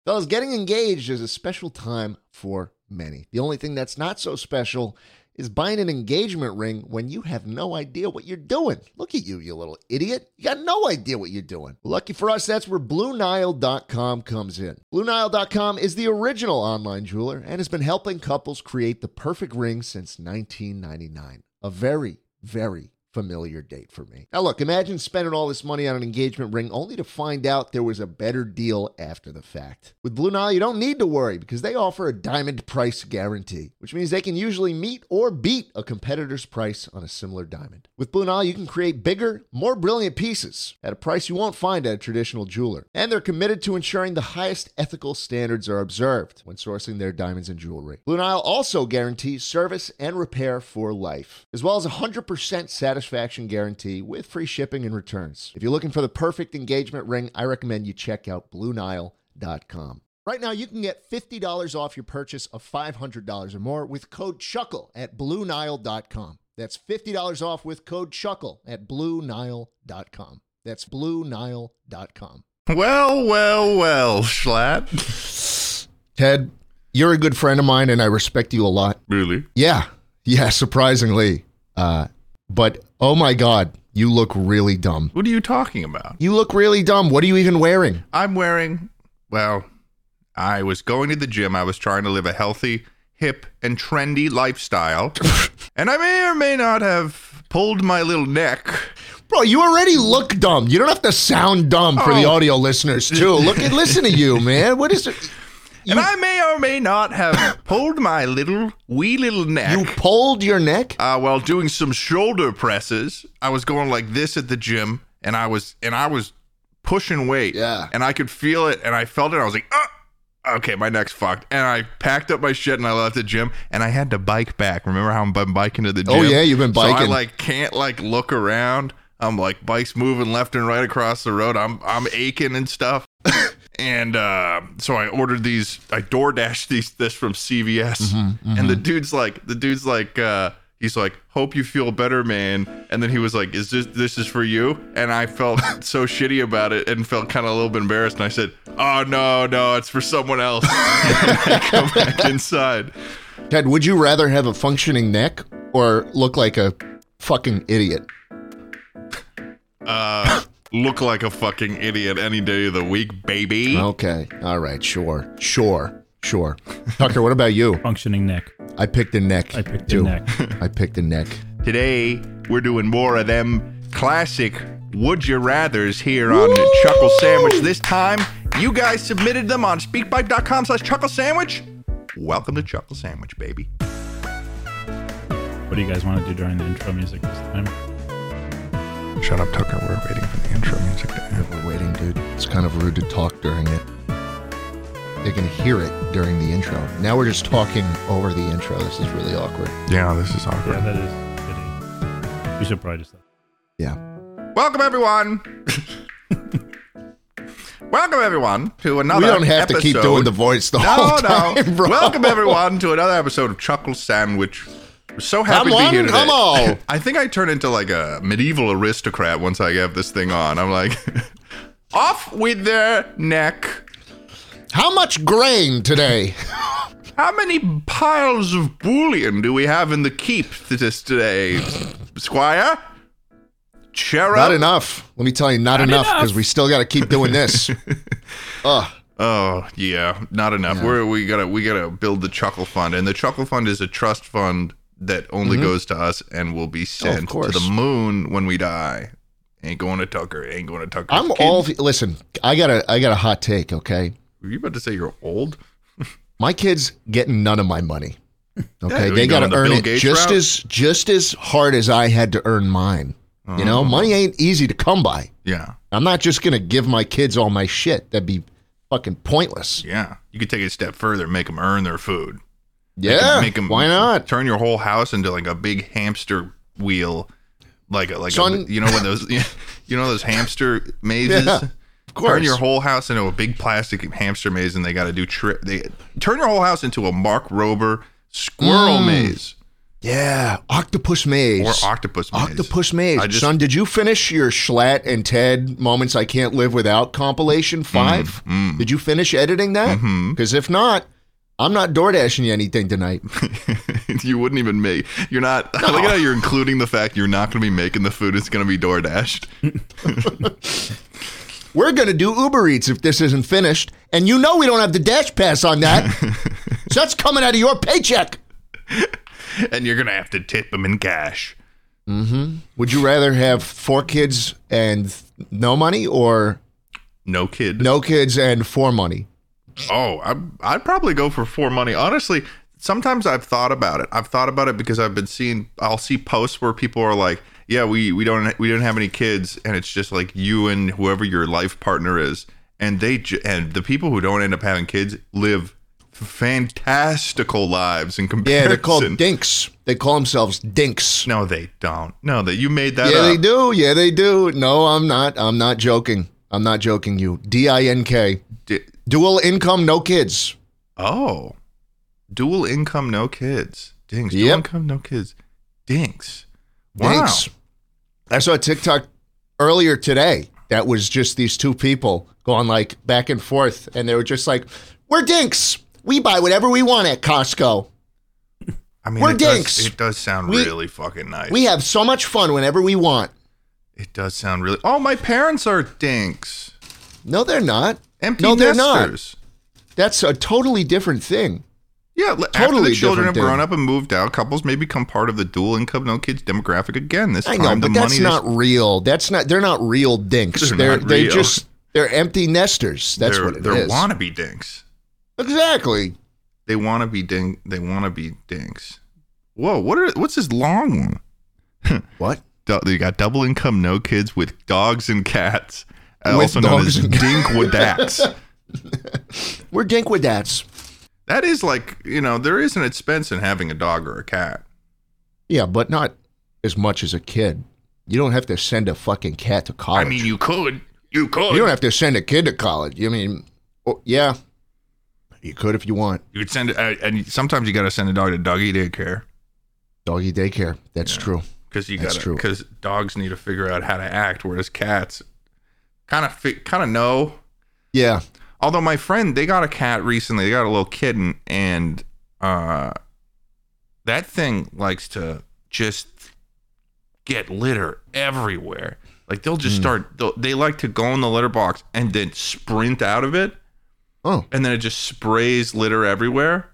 Fellas, getting engaged is a special time for many. The only thing that's not so special is buying an engagement ring when you have no idea what you're doing. Look at you, you little idiot. You got no idea what you're doing. Lucky for us, that's where BlueNile.com comes in. BlueNile.com is the original online jeweler and has been helping couples create the perfect ring since 1999. A very, very familiar date for me. Now look, imagine spending all this money on an engagement ring only to find out there was a better deal after the fact. With Blue Nile, you don't need to worry because they offer a diamond price guarantee, which means they can usually meet or beat a competitor's price on a similar diamond. With Blue Nile, you can create bigger, more brilliant pieces at a price you won't find at a traditional jeweler. And they're committed to ensuring the highest ethical standards are observed when sourcing their diamonds and jewelry. Blue Nile also guarantees service and repair for life, as well as a 100% satisfaction guarantee with free shipping and returns. If you're looking for the perfect engagement ring, I recommend you check out BlueNile.com. Right now, you can get $50 off your purchase of $500 or more with code CHUCKLE at BlueNile.com. That's $50 off with code CHUCKLE at BlueNile.com. That's BlueNile.com. Well, Schlatt. Ted, you're a good friend of mine, and I respect you a lot. Really? Yeah, surprisingly. But, oh my God, you look really dumb. What are you talking about? You look really dumb. What are you even wearing? I'm wearing, well, I was going to the gym. I was trying to live a healthy, hip, and trendy lifestyle. And I may or may not have pulled my little neck. Bro, you already look dumb. You don't have to sound dumb for the audio listeners, too. Listen to you, man. What is it? And I may or may not have pulled my wee little neck. You pulled your neck? While doing some shoulder presses. I was going like this at the gym, and I was pushing weight. Yeah. And I could feel it, and I felt it. I was like, okay, my neck's fucked. And I packed up my shit, and I left the gym, and I had to bike back. Remember how I've been biking to the gym? Oh, yeah, you've been biking. So I can't look around. I'm like, bikes moving left and right across the road. I'm aching and stuff. And so I ordered these. I DoorDashed this from CVS, and the dude's like, he's like, hope you feel better, man. And then he was like, is this is for you? And I felt so shitty about it and felt kind of a little bit embarrassed. And I said, oh no, it's for someone else. And I come back inside. Ted, would you rather have a functioning neck or look like a fucking idiot? Look like a fucking idiot any day of the week, baby. Okay. All right. Sure. Tucker, what about you? Functioning neck. I picked a neck. I picked too. a neck. I picked a neck. Today, we're doing more of them classic Would You Rathers here on Chuckle Sandwich. This time, you guys submitted them on speakpipe.com/Chuckle Sandwich. Welcome to Chuckle Sandwich, baby. What do you guys want to do during the intro music this time? Shut up, Tucker. We're waiting for the intro music to end. We're waiting, dude. It's kind of rude to talk during it. They can hear it during the intro. Now we're just talking over the intro. This is really awkward. Yeah, this is awkward. Yeah, that is kidding. We should probably just... Yeah. Welcome, everyone. Welcome, everyone, to another We don't have episode. to keep doing the voice the whole time, bro. Welcome, everyone, to another episode of Chuckle Sandwich. We're so happy to be here today. Come on. I think I turn into like a medieval aristocrat once I have this thing on. I'm like, off with their neck. How much grain today? How many piles of bullion do we have in the keep this today, Squire? Cheer up. Not enough. Let me tell you, not enough, because we still got to keep doing this. Oh yeah, not enough. Yeah. We gotta build the Chuckle Fund, and the Chuckle Fund is a trust fund that only goes to us and will be sent to the moon when we die. Ain't going to Tucker. Ain't going to Tucker. I'm all. Listen, I got a hot take. Okay. Were you about to say you're old? My kids getting none of my money. Okay, Yeah, they got to earn Bill it Gates just as hard as I had to earn mine. You know, money ain't easy to come by. Yeah. I'm not just gonna give my kids all my shit. That'd be fucking pointless. Yeah. You could take it a step further, make them earn their food. Yeah. Make them, why not? Turn your whole house into like a big hamster wheel, Son, you know when those those hamster mazes. Yeah, of course. Turn your whole house into a big plastic hamster maze, and they got to do they turn your whole house into a Mark Rober squirrel maze. Yeah, Octopus Maze. Or Octopus Maze. Octopus Maze. I just- Son, did you finish your Schlatt and Ted Moments I Can't Live Without compilation 5? Did you finish editing that? Because if not, I'm not DoorDashing you anything tonight. You wouldn't even make. You're not. I like how you're including the fact you're not going to be making the food. It's going to be DoorDashed. We're going to do Uber Eats if this isn't finished. And you know we don't have the Dash Pass on that. So that's coming out of your paycheck. And you're going to have to tip them in cash. Would you rather have 4 kids and no money or No kid. no kids and 4 money? Oh, I'd probably go for 4 money. Honestly, sometimes I've thought about it. I've thought about it because I'll see posts where people are like, yeah, we don't have any kids, and it's just like you and whoever your life partner is, and and the people who don't end up having kids live fantastical lives in comparison. Yeah, they're called dinks. They call themselves dinks. No, they don't. No, that you made that Yeah, up. they do. Yeah, they do. No, I'm not. I'm not joking. I'm not joking you. DINK. Dual income, no kids. Oh. Dual income, no kids. Dinks. Dual Yep. income, no kids. Dinks. Wow. Dinks. I saw a TikTok earlier today that was just these 2 people going like back and forth, and they were just like, we're dinks. We buy whatever we want at Costco. I mean, We're it dinks. It does sound We- really fucking nice. We have so much fun whenever we want. It does sound really. Oh, my parents are dinks. No, they're not. Empty No, they're not. nesters. That's a totally different thing. Yeah, after Totally the children have different grown thing. up and moved out, couples may become part of the dual income, no kids demographic again. This I time, know, the but that's money not real. They're not real dinks. They're not real. They're empty nesters. That's what it they're is. wannabe dinks. Exactly. They want to be They want to be dinks. Whoa, what's this long one? What? You got double income, no kids with dogs and cats, With also known dogs as and dinkwadaats. We're dinkwadaats. That is like, there is an expense in having a dog or a cat. Yeah, but not as much as a kid. You don't have to send a fucking cat to college. I mean, you could. You could. You don't have to send a kid to college. I mean, yeah, you could if you want. You could send it, and sometimes you got to send a dog to doggy daycare Doggy daycare. That's true. because dogs need to figure out how to act, whereas cats kind of know. Yeah. Although my friend, they got a cat recently. They got a little kitten, and that thing likes to just get litter everywhere. Like they'll just they like to go in the litter box and then sprint out of it. Oh. And then it just sprays litter everywhere.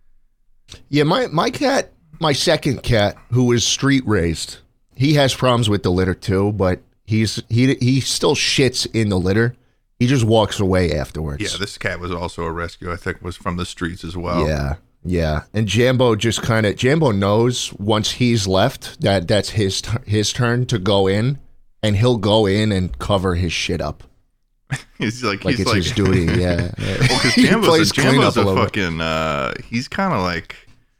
Yeah, my cat, my second cat, who was street raised, he has problems with the litter too, but he still shits in the litter. He just walks away afterwards. Yeah, this cat was also a rescue. I think was from the streets as well. Yeah. And Jambo just Jambo knows once he's left that that's his turn to go in, and he'll go in and cover his shit up. he's like It's his duty. Yeah. Well, because He Jambo's plays clean up a a little bit. fucking. He's kind of like.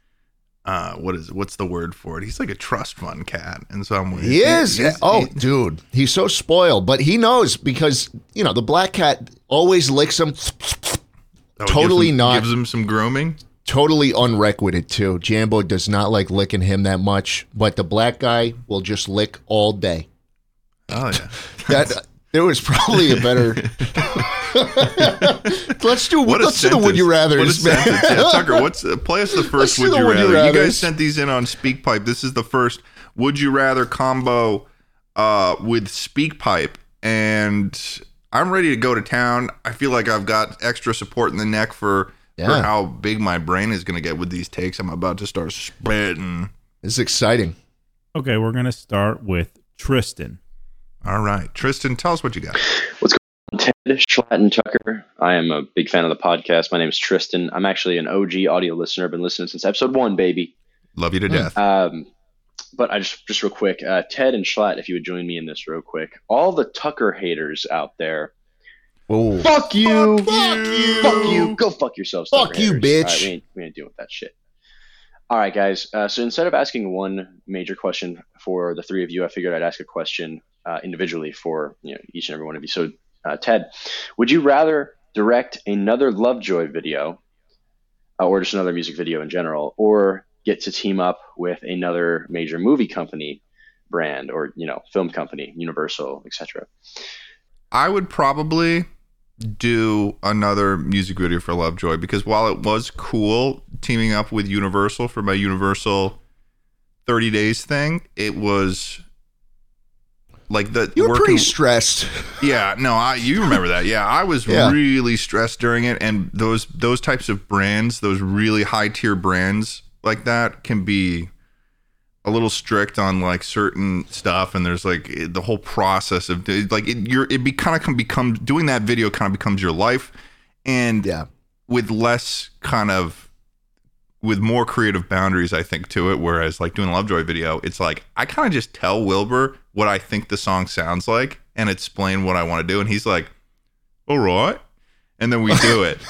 What's the word for it? He's like a trust fund cat in some ways. He is. Dude, he's so spoiled, but he knows because the black cat always licks him. Totally gives him some grooming. Totally unrequited too. Jambo does not like licking him that much, but the black guy will just lick all day. Oh yeah. That there was probably a better. Let's do the would you rather's, man. Yeah, Tucker, play us the first Let's do would the you would you rather. You guys rathers. sent these in on SpeakPipe. This is the first would you rather combo with SpeakPipe, and I'm ready to go to town. I feel like I've got extra support in the neck for how big my brain is going to get with these takes. I'm about to start spitting. This is exciting. Okay, we're going to start with Tristan. All right, Tristan, tell us what you got. What's going on, Ted, Schlatt, and Tucker? I am a big fan of the podcast. My name is Tristan. I'm actually an OG audio listener. I've been listening since episode 1, baby. Love you to death. But I just real quick, Ted and Schlatt, if you would join me in this real quick. All the Tucker haters out there. Whoa. Fuck you. Fuck you. Fuck you. Go fuck yourselves. Fuck Tucker you, haters. bitch. All right, we ain't dealing with that shit. All right, guys. So instead of asking one major question for the three of you, I figured I'd ask a question individually for each and every one of you. So, Ted, would you rather direct another Lovejoy video, or just another music video in general, or get to team up with another major movie company brand or, film company, Universal, etc.? I would probably do another music video for Lovejoy, because while it was cool teaming up with Universal for my Universal 30 Days thing, it was like you were pretty stressed. Yeah, no, you remember that. Yeah, I was really stressed during it, and those types of brands, those really high tier brands like that, can be a little strict on like certain stuff, and there's like the whole process of like it kind of can become, doing that video kind of becomes your life, and with less kind of, with more creative boundaries, I think, to it. Whereas like doing a Lovejoy video, it's like I kind of just tell Wilbur what I think the song sounds like and explain what I want to do, and he's like, all right, and then we do it.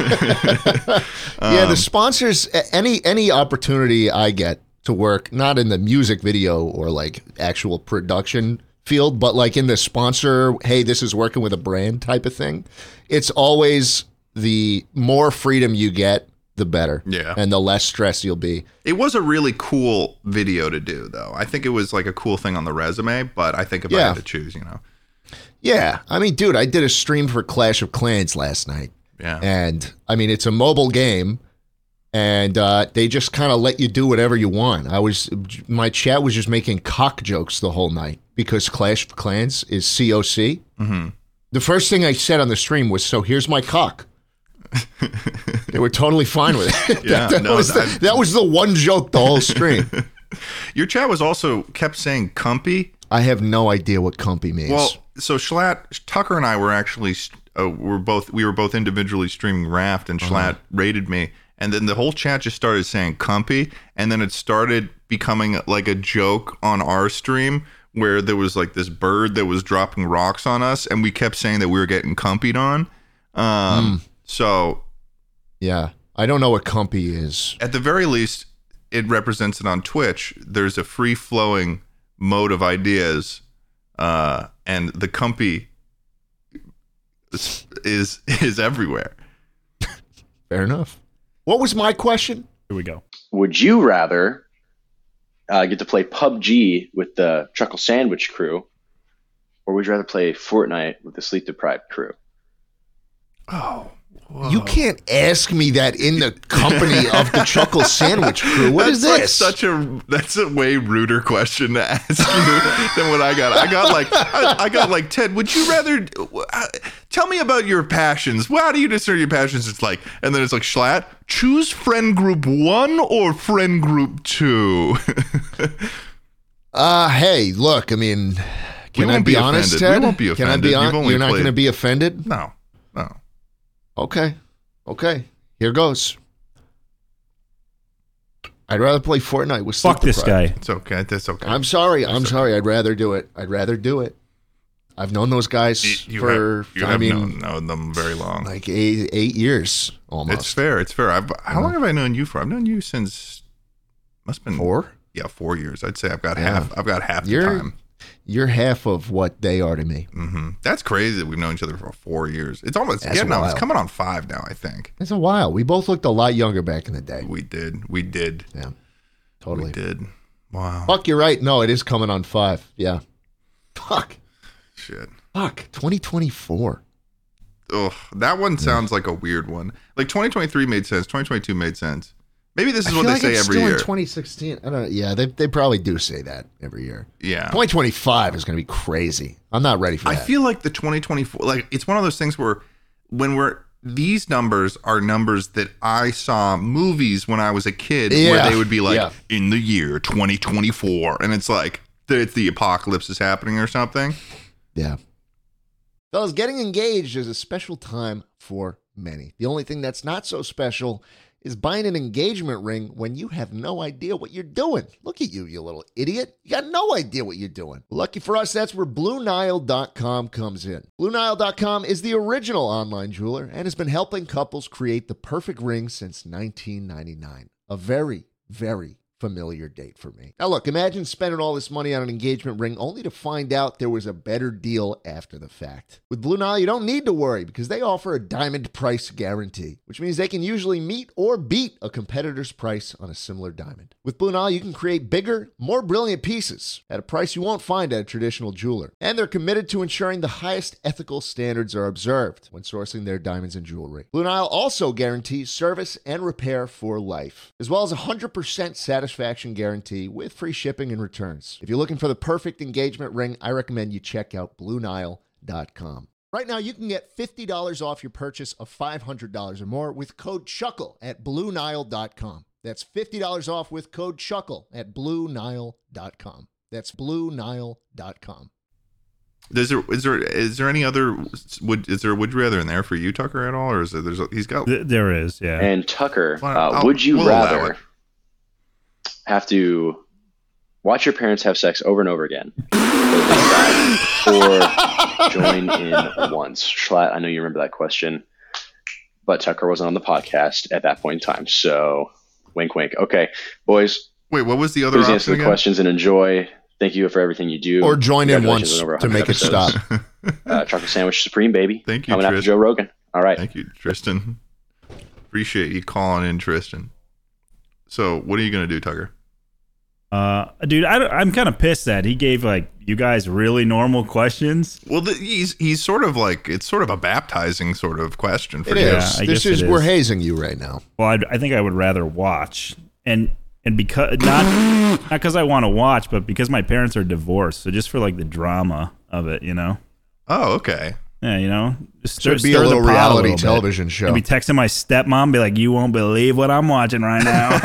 The sponsors, any opportunity I get to work, not in the music video or like actual production field, but like in the sponsor, hey, this is working with a brand type of thing, it's always the more freedom you get, the better. Yeah. And the less stress you'll be. It was a really cool video to do, though. I think it was like a cool thing on the resume, but I think if I had to choose, Yeah. I mean, dude, I did a stream for Clash of Clans last night. Yeah. And I mean, it's a mobile game, and they just kind of let you do whatever you want. My chat was just making cock jokes the whole night because Clash of Clans is COC. Mm-hmm. The first thing I said on the stream was, so here's my cock. They were totally fine with it. That was the one joke the whole stream. Your chat was also kept saying "cumpy." I have no idea what "cumpy" means. Well, so Tucker and I were actually we were both individually streaming Raft, and Schlatt rated me, and then the whole chat just started saying "cumpy," and then it started becoming like a joke on our stream where there was like this bird that was dropping rocks on us, and we kept saying that we were getting cumpied on. So, yeah, I don't know what "cumpy" is. At the very least, it represents it on Twitch. There's a free-flowing mode of ideas, and the "cumpy" is everywhere. Fair enough. What was my question? Here we go. Would you rather get to play PUBG with the Chuckle Sandwich crew, or would you rather play Fortnite with the Sleep Deprived crew? Oh. Whoa. You can't ask me that in the company of the Chuckle Sandwich crew. What is this? That's a way ruder question to ask you than what I got. I got like, Ted, would you rather tell me about your passions? How do you discern your passions? It's like, and then it's like, Schlatt, choose friend group 1 or friend group 2. Hey, look, I mean, can I be honest, Ted? You won't be offended. Can I be honest? You're not going to be offended? No. Okay. Here goes. I'd rather play Fortnite with Sleep Fuck this Deprived. guy. It's okay. That's okay. I'm sorry. I'd rather do it. I've known those guys You for known them very long. like 8 years almost. It's fair. How long have I known you for? I've known you since must have been 4. Yeah, 4 years. I'd say I've got half the time. You're half of what they are to me. Mm-hmm. That's crazy that we've known each other for 4 years. It's almost it's coming on 5 now, I think. It's a while. We both looked a lot younger back in the day. We did. Yeah, totally. We did. Wow. Fuck, you're right. No, it is coming on 5. Yeah. Fuck. Shit. Fuck. 2024. Ugh, that one sounds like a weird one. Like 2023 made sense. 2022 made sense. Maybe this is what they say every year. In 2016. I don't know. Yeah, they probably do say that every year. Yeah. 2025 is going to be crazy. I'm not ready for that. I feel like the 2024, like it's one of those things where these numbers are numbers that I saw movies when I was a kid where they would be like in the year 2024, and it's like it's the apocalypse is happening or something. Yeah. Fellas, getting engaged is a special time for many. The only thing that's not so special is buying an engagement ring when you have no idea what you're doing. Look at you, you little idiot. You got no idea what you're doing. Lucky for us, that's where BlueNile.com comes in. BlueNile.com is the original online jeweler and has been helping couples create the perfect ring since 1999. A very, very familiar date for me. Now look, imagine spending all this money on an engagement ring only to find out there was a better deal after the fact. With Blue Nile, you don't need to worry because they offer a diamond price guarantee, which means they can usually meet or beat a competitor's price on a similar diamond. With Blue Nile, you can create bigger, more brilliant pieces at a price you won't find at a traditional jeweler. And they're committed to ensuring the highest ethical standards are observed when sourcing their diamonds and jewelry. Blue Nile also guarantees service and repair for life, as well as a 100% satisfaction guarantee with free shipping and returns. If you're looking for the perfect engagement ring, I recommend you check out BlueNile.com. Right now, you can get $50 off your purchase of $500 or more with code CHUCKLE at BlueNile.com. That's $50 off with code CHUCKLE at BlueNile.com. That's BlueNile.com. Is there any other would you rather in there for you, Tucker, at all, or is there? He's got There is, yeah. And Tucker, Well, would you we'll allow rather it. have to watch your parents have sex over and over again, or join in once? Schlatt, I know you remember that question, but Tucker wasn't on the podcast at that point in time, so wink, wink. Okay, boys, Wait, what was the other please option answer the again? questions and enjoy. Thank you for everything you do. Or join in once Congratulations on over to 100 make it episodes. stop. Chocolate sandwich supreme, baby. Thank you, Coming after Tristan. Joe Rogan. All right. Thank you, Tristan. Appreciate you calling in, Tristan. So, what are you gonna do, Tucker? Dude, I'm kind of pissed that he gave like you guys really normal questions. Well, he's sort of like it's sort of a baptizing sort of question for It you. is. Yeah, I This guess is it we're is. hazing you right now. Well, I think I would rather watch and because not because I want to watch, but because my parents are divorced, so just for like the drama of it, you know. Oh, okay. Yeah, you know, just Should be stir a the little pot reality little bit. television show. I'd be texting my stepmom, be like, "You won't believe what I'm watching right now."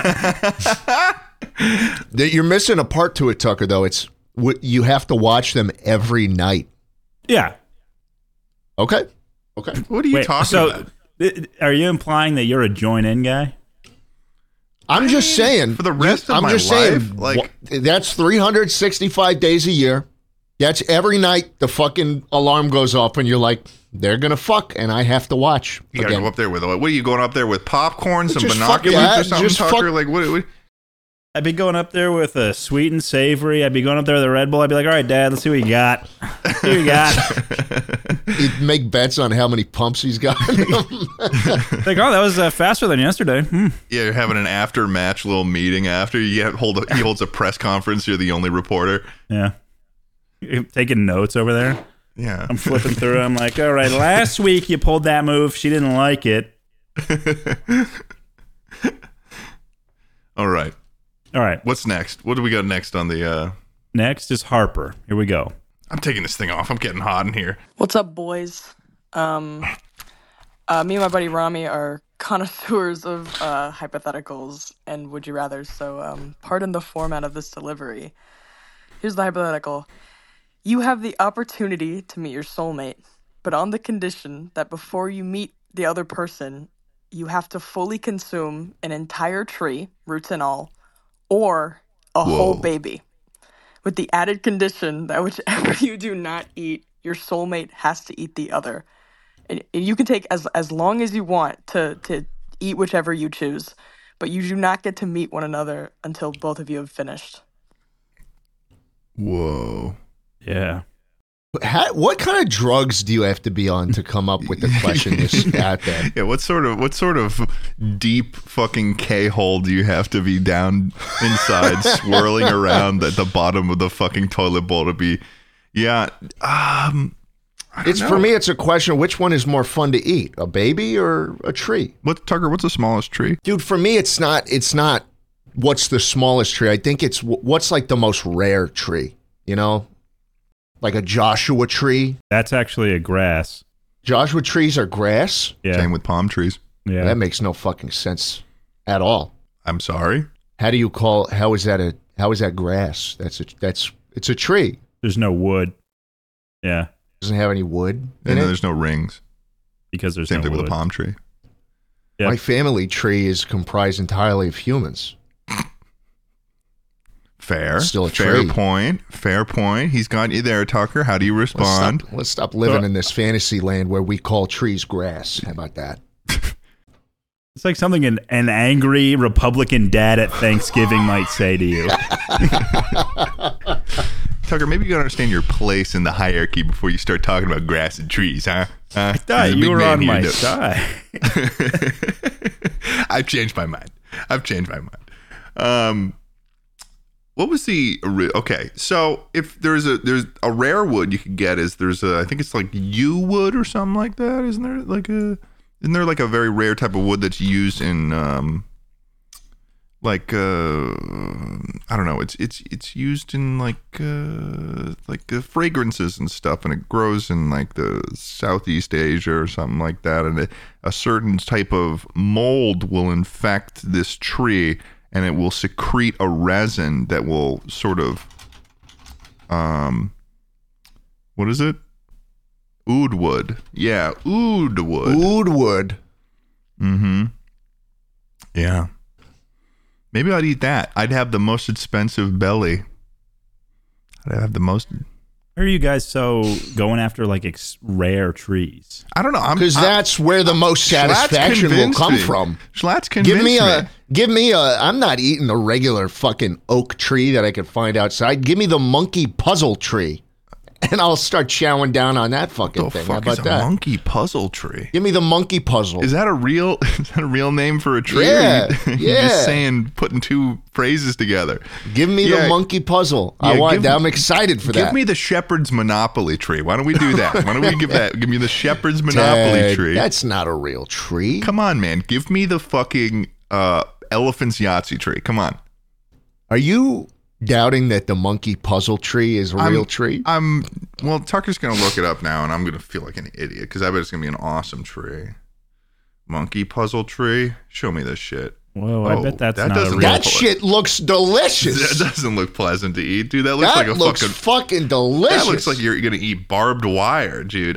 You're missing a part to it, Tucker, though. It's you have to watch them every night. Yeah. Okay. Okay. What are you talking about? Are you implying that you're a join-in guy? I'm just saying. For the rest of I'm my just life, saying, like- that's 365 days a year. That's every night the fucking alarm goes off and you're like, they're going to fuck and I have to watch. You gotta again. go up there with what are you going up there with popcorn, some Just fuck binoculars that. or something, Just Tucker? fuck- Like what? I'd be going up there with a sweet and savory. I'd be going up there with a Red Bull. I'd be like, "All right, Dad, let's see what you got. See what you got." He'd make bets on how many pumps he's got. Like, oh, that was faster than yesterday. Yeah, you're having an after match little meeting after he holds a press conference. You're the only reporter. Yeah. You're taking notes over there. Yeah. I'm flipping through it. I'm like, all right, last week you pulled that move. She didn't like it. All right. All right. What's next? What do we got next on the Next is Harper. Here we go. I'm taking this thing off. I'm getting hot in here. What's up, boys? Me and my buddy Rami are connoisseurs of hypotheticals and would you rather. So, pardon the format of this delivery. Here's the hypothetical: you have the opportunity to meet your soulmate, but on the condition that before you meet the other person, you have to fully consume an entire tree, roots and all, or a whole baby. With the added condition that whichever you do not eat, your soulmate has to eat the other. And you can take as long as you want to eat whichever you choose, but you do not get to meet one another until both of you have finished. Whoa. Yeah. What kind of drugs do you have to be on to come up with the question this out there? Yeah, what sort of deep fucking K-hole do you have to be down inside swirling around at the bottom of the fucking toilet bowl to be? Yeah. For me, it's a question: which one is more fun to eat, a baby or a tree? Tucker, what's the smallest tree? Dude, for me, it's not what's the smallest tree. I think it's what's like the most rare tree, you know? Like a Joshua tree. That's actually a grass. Joshua trees are grass? Yeah. Same with palm trees. Yeah. That makes no fucking sense at all. I'm sorry. How is that grass? It's a tree. There's no wood. Yeah. Doesn't have any wood And in then it. there's no rings. Because there's Same no thing wood. with a palm tree. Yep. My family tree is comprised entirely of humans. Fair. Still a fair tree. point. Fair point. He's got you there, Tucker. How do you respond? Let's stop living in this fantasy land where we call trees grass. How about that? It's like something an angry Republican dad at Thanksgiving might say to you. Tucker, maybe you gotta understand your place in the hierarchy before you start talking about grass and trees, huh? I thought you were on my side. I've changed my mind. What was the okay? So if there's a rare wood you could get is I think it's like yew wood or something like that. Isn't there like a very rare type of wood that's used in I don't know. It's used in like fragrances and stuff, and it grows in like the Southeast Asia or something like that. And a certain type of mold will infect this tree, and it will secrete a resin that will sort of, what is it? Oud wood. Yeah, oud wood. Oud wood. Mm-hmm. Yeah. Maybe I'd eat that. I'd have the most expensive belly. I'd have the most. Why are you guys so going after like rare trees? I don't know. Because that's where the most satisfaction will come from. Schlatt's convinced Give me a. I'm not eating a regular fucking oak tree that I could find outside. Give me the monkey puzzle tree, and I'll start chowing down on that fucking thing. How about that? Monkey puzzle tree. Give me the monkey puzzle. Is that a real name for a tree? Yeah, or you're just saying, putting two phrases together. Give me the monkey puzzle. I'm excited for that. Give me the shepherd's monopoly tree. Why don't we do that? Why don't we give me the shepherd's monopoly tree? That's not a real tree. Come on, man. Give me the fucking elephant's Yahtzee tree. Come on. Are you doubting that the monkey puzzle tree is a real tree? Well, Tucker's going to look it up now, and I'm going to feel like an idiot because I bet it's going to be an awesome tree. Monkey puzzle tree? Show me this shit. Whoa, I bet that's not a real. That shit looks delicious. That doesn't look pleasant to eat, dude. That looks fucking delicious. That looks like you're going to eat barbed wire, dude.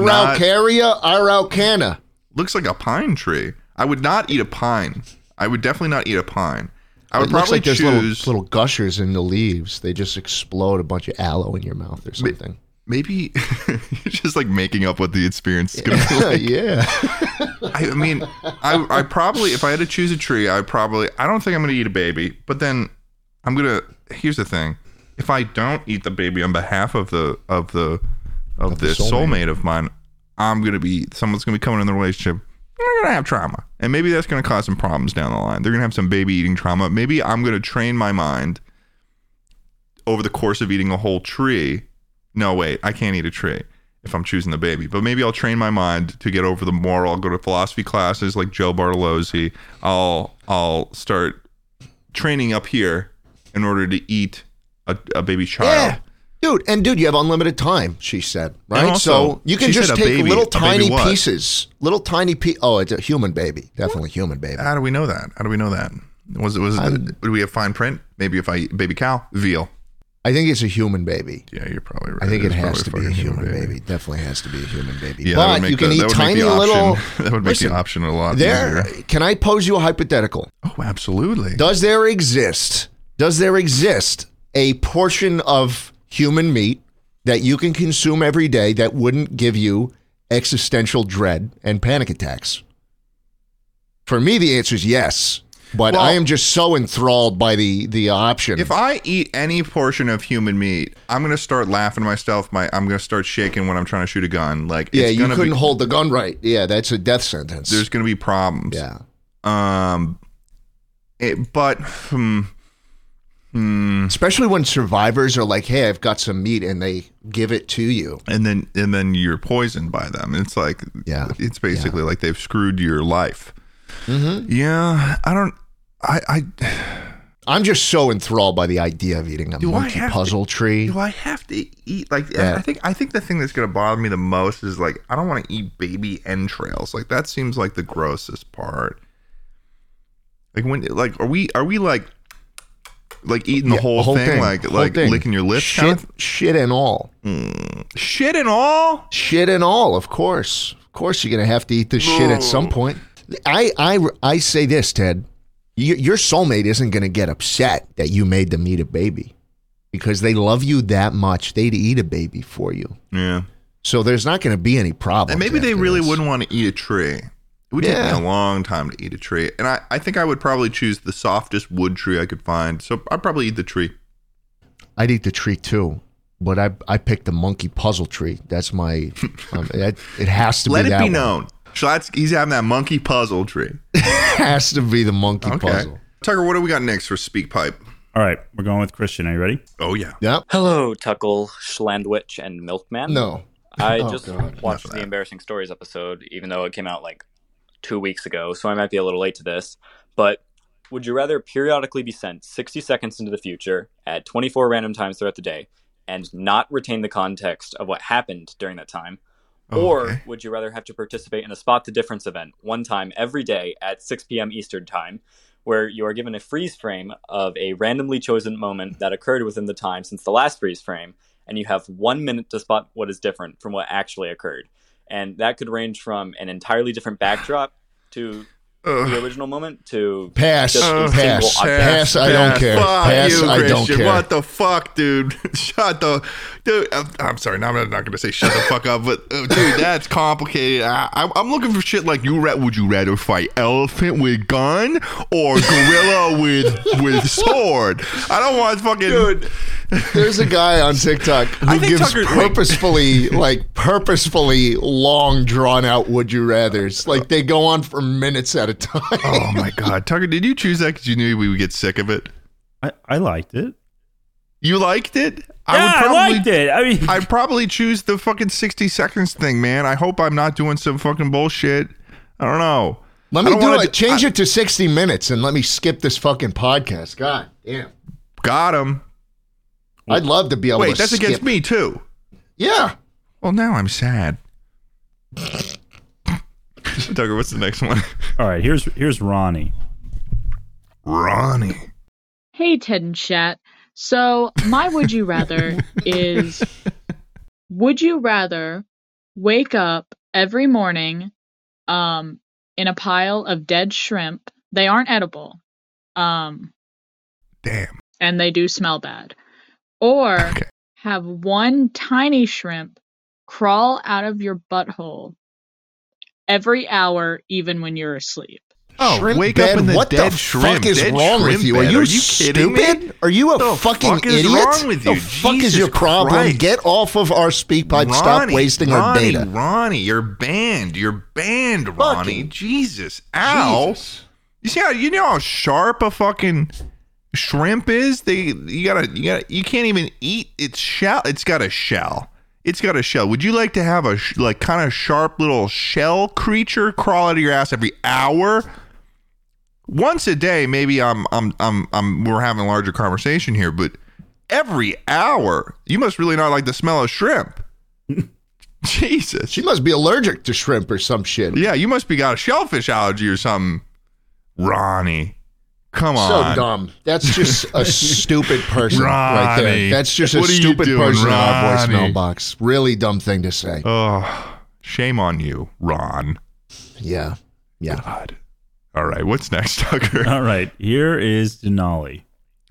Araucaria. Looks like a pine tree. I would not eat a pine. I would definitely not eat a pine. I would probably choose there's little gushers in the leaves. They just explode a bunch of aloe in your mouth or something. Maybe you're just like making up what the experience is going to be like. Yeah. I mean, I probably, if I had to choose a tree, I don't think I'm going to eat a baby. But then here's the thing. If I don't eat the baby on behalf of this soulmate of mine, someone's going to be coming in the relationship. They're going to have trauma. And maybe that's going to cause some problems down the line. They're going to have some baby eating trauma. Maybe I'm going to train my mind over the course of eating a whole tree. No, wait, I can't eat a tree if I'm choosing the baby. But maybe I'll train my mind to get over the moral. I'll go to philosophy classes like Joe Bartolozzi. I'll start training up here in order to eat a baby child. Yeah. Dude, you have unlimited time, she said, right? Also, so you can just take little tiny pieces. Oh, it's a human baby. Definitely human baby. How do we know that? Do we have fine print? Maybe if I eat baby cow, veal. I think it's a human baby. Yeah, you're probably right. I think it has to be a human baby. Definitely has to be a human baby. Yeah, but you can eat tiny little. That would make the option a lot easier. Can I pose you a hypothetical? Oh, absolutely. Does there exist a portion of human meat that you can consume every day that wouldn't give you existential dread and panic attacks? For me, the answer is yes. But I am just so enthralled by the option. If I eat any portion of human meat, I'm going to start laughing to myself. I'm going to start shaking when I'm trying to shoot a gun. Like, yeah, you couldn't hold the gun right. Yeah, that's a death sentence. There's going to be problems. Yeah. Especially when survivors are like, "Hey, I've got some meat," and they give it to you, and then you're poisoned by them. It's like, it's basically like they've screwed your life. Mm-hmm. Yeah, I'm just so enthralled by the idea of eating a monkey puzzle tree. Do I have to eat like? Yeah. I think the thing that's gonna bother me the most is like I don't want to eat baby entrails. Like that seems like the grossest part. Like when are we like eating the whole thing like licking your lips? Shit and all. Shit and all. Shit and all. Of course, you're gonna have to eat the shit at some point. I say this, Ted. Your soulmate isn't going to get upset that you made them eat a baby because they love you that much. They'd eat a baby for you. Yeah. So there's not going to be any problem. And maybe they really wouldn't want to eat a tree. It would take me Yeah. a long time to eat a tree. And I think I would probably choose the softest wood tree I could find. So I'd probably eat the tree. I'd eat the tree too, but I picked the monkey puzzle tree. That's my. It has to Let be it that be one. known. He's having that monkey puzzle tree. Has to be the monkey Okay. puzzle. Tucker, what do we got next for Speak Pipe? All right, we're going with Christian. Are you ready? Oh, yeah. Yep. Hello, Tuckle, Schlandwich, and Milkman. No. I Oh, just God. Enough watched of the that. Embarrassing Stories episode, even though it came out like 2 weeks ago, so I might be a little late to this. But would you rather periodically be sent 60 seconds into the future at 24 random times throughout the day and not retain the context of what happened during that time? Or Okay. would you rather have to participate in a Spot the Difference event one time every day at 6 p.m. Eastern Time, where you are given a freeze frame of a randomly chosen moment that occurred within the time since the last freeze frame, and you have 1 minute to spot what is different from what actually occurred? And that could range from an entirely different backdrop to the original moment to Pass. just a Pass. single object. Pass. I don't care. Fuck Pass. you, I don't Christian. care. What the fuck, dude? Dude. I'm sorry. Now I'm not going to say shut the fuck up, but dude, that's complicated. I'm looking for shit like would you rather fight elephant with gun or gorilla with sword? I don't want fucking dude. There's a guy on TikTok I who think gives Tucker- purposefully long, drawn out would you rather's. Like they go on for minutes at a time. Oh my god, Tucker, did you choose that because you knew we would get sick of it? I liked it. You liked it? I liked it. I mean, I'd probably choose the fucking 60 seconds thing, man. I hope I'm not doing some fucking bullshit. I don't know. Let I me don't do wanna it. Change it to 60 minutes and let me skip this fucking podcast. God damn. Got him. I'd love to be able Wait, to that's skip. against me too. Yeah. Well, now I'm sad. Tucker, what's the next one? all right, here's Ronnie. Ronnie. Hey, Ted and Chat. So, my would you rather is would you rather wake up every morning in a pile of dead shrimp? They aren't edible. Damn. And they do smell bad. Or Okay. have one tiny shrimp crawl out of your butthole every hour, even when you're asleep. Oh, Shrimp wake bed? up in the what dead the shrimp. fuck is dead wrong with shrimp you? bed. Are you kidding me? stupid? Are you a The fucking fuck is idiot? wrong with you? The fuck is Jesus your problem? Christ. Get off of our speak pipe. Stop wasting our data. Ronnie, you're banned. You're banned, Ronnie. Fucking Jesus. Ow. Jesus. You know how sharp a fucking shrimp is? You can't even eat its shell. It's got a shell. It's got a shell. Would you like to have a kind of sharp little shell creature crawl out of your ass every hour? Once a day, maybe we're having a larger conversation here, but every hour, you must really not like the smell of shrimp. Jesus. She must be allergic to shrimp or some shit. Yeah, you must be got a shellfish allergy or something. Ronnie. Come on. So dumb. That's just a stupid person right Ronnie. there. That's just a What are you stupid doing, person in our Ronnie? voicemail box. Really dumb thing to say. Oh, shame on you, Ron. Yeah. Yeah. God. All right, what's next, Tucker? All right, here is Denali.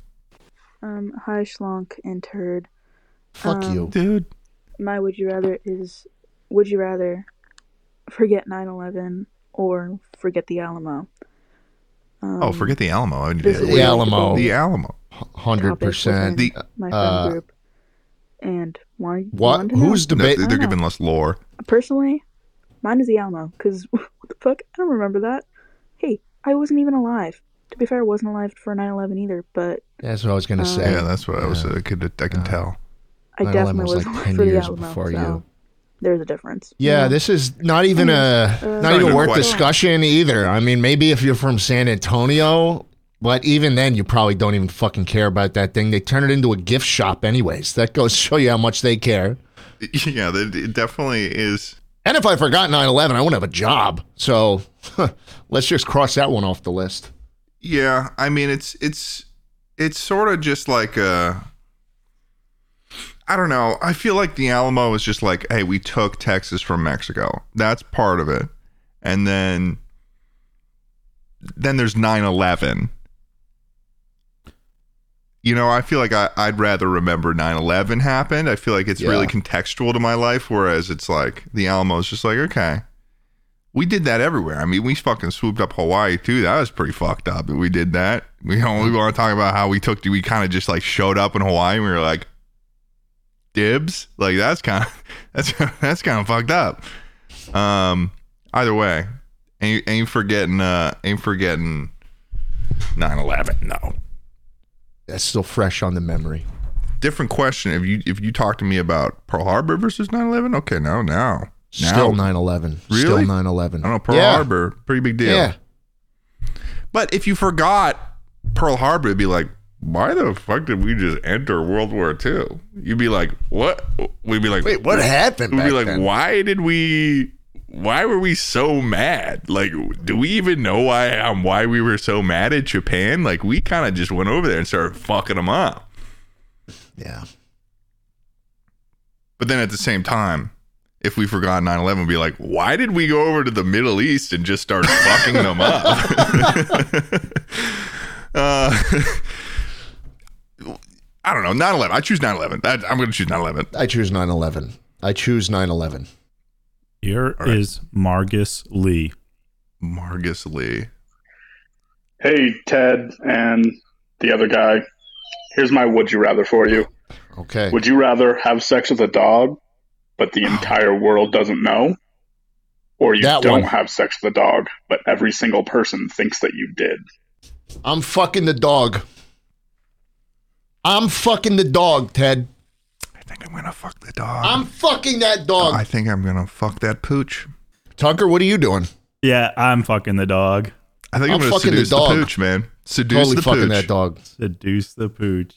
Hi, Schlonk and Turd. Fuck you. Dude. My would you rather is, would you rather forget 9/11 or forget the Alamo? Forget the Alamo. I would this do is that. The Alamo. The Alamo. 100%. The- my uh, friend group. And wanted What? to know. Who's No, debating? they're I don't giving know. us lore. Personally, mine is the Alamo, because what the fuck? I don't remember that. Hey, I wasn't even alive. To be fair, I wasn't alive for 9/11 either, but That's what I was going to say. Yeah, that's what I was. I can tell. I 9/11 definitely was was like alive 10 for the years Alamo, before so you. there's a difference. Yeah, You know? this is not even not Not even even worth quite. discussion either. I mean, maybe if you're from San Antonio, but even then, you probably don't even fucking care about that thing. They turn it into a gift shop, anyways. That goes to show you how much they care. Yeah, it definitely is. And if I forgot 9/11, I wouldn't have a job. So let's just cross that one off the list. Yeah, I mean, it's sort of just like I don't know. I feel like the Alamo is just like, hey, we took Texas from Mexico. That's part of it, and then there's 9/11. You know, I feel like I'd rather remember 9/11 happened. I feel like it's really Yeah. contextual to my life, whereas it's like the Alamo is just like, okay, We did that everywhere. I mean, we fucking swooped up Hawaii too. That was pretty fucked up that we did that. We only want to talk about how we kind of just like showed up in Hawaii and we were like, dibs. Like that's kind of fucked up. Either way, ain't forgetting 9/11. No. That's still fresh on the memory. Different question. If you talk to me about Pearl Harbor versus 9/11, okay, now. Still 9/11. Really? Still 9/11. I don't know, Pearl Harbor, pretty big deal. Yeah. But if you forgot Pearl Harbor, it'd be like, why the fuck did we just enter World War II? You'd be like, what? We'd be like, wait, what happened? We'd be like, then? why were we so mad? Like, do we even know why we were so mad at Japan? Like, we kind of just went over there and started fucking them up. Yeah. But then at the same time, if we forgot 9/11, we'd be like, why did we go over to the Middle East and just start fucking them up? I don't know. 9/11. I choose 9/11. I'm going to choose 9/11. I choose 9/11. I choose 9/11. Here is Margus Lee. Margus Lee. Hey, Ted and the other guy. Here's my would you rather for you. Okay. Would you rather have sex with a dog, but the entire world doesn't know? Or you don't have sex with a dog, but every single person thinks that you did? I'm fucking the dog. I'm fucking the dog, Ted. I think I'm going to fuck the dog. I'm fucking that dog. I think I'm going to fuck that pooch. Tucker, what are you doing? Yeah, I'm fucking the dog. I think I'm going to seduce the pooch, man. Seduce totally the fucking pooch. that dog. Seduce the pooch.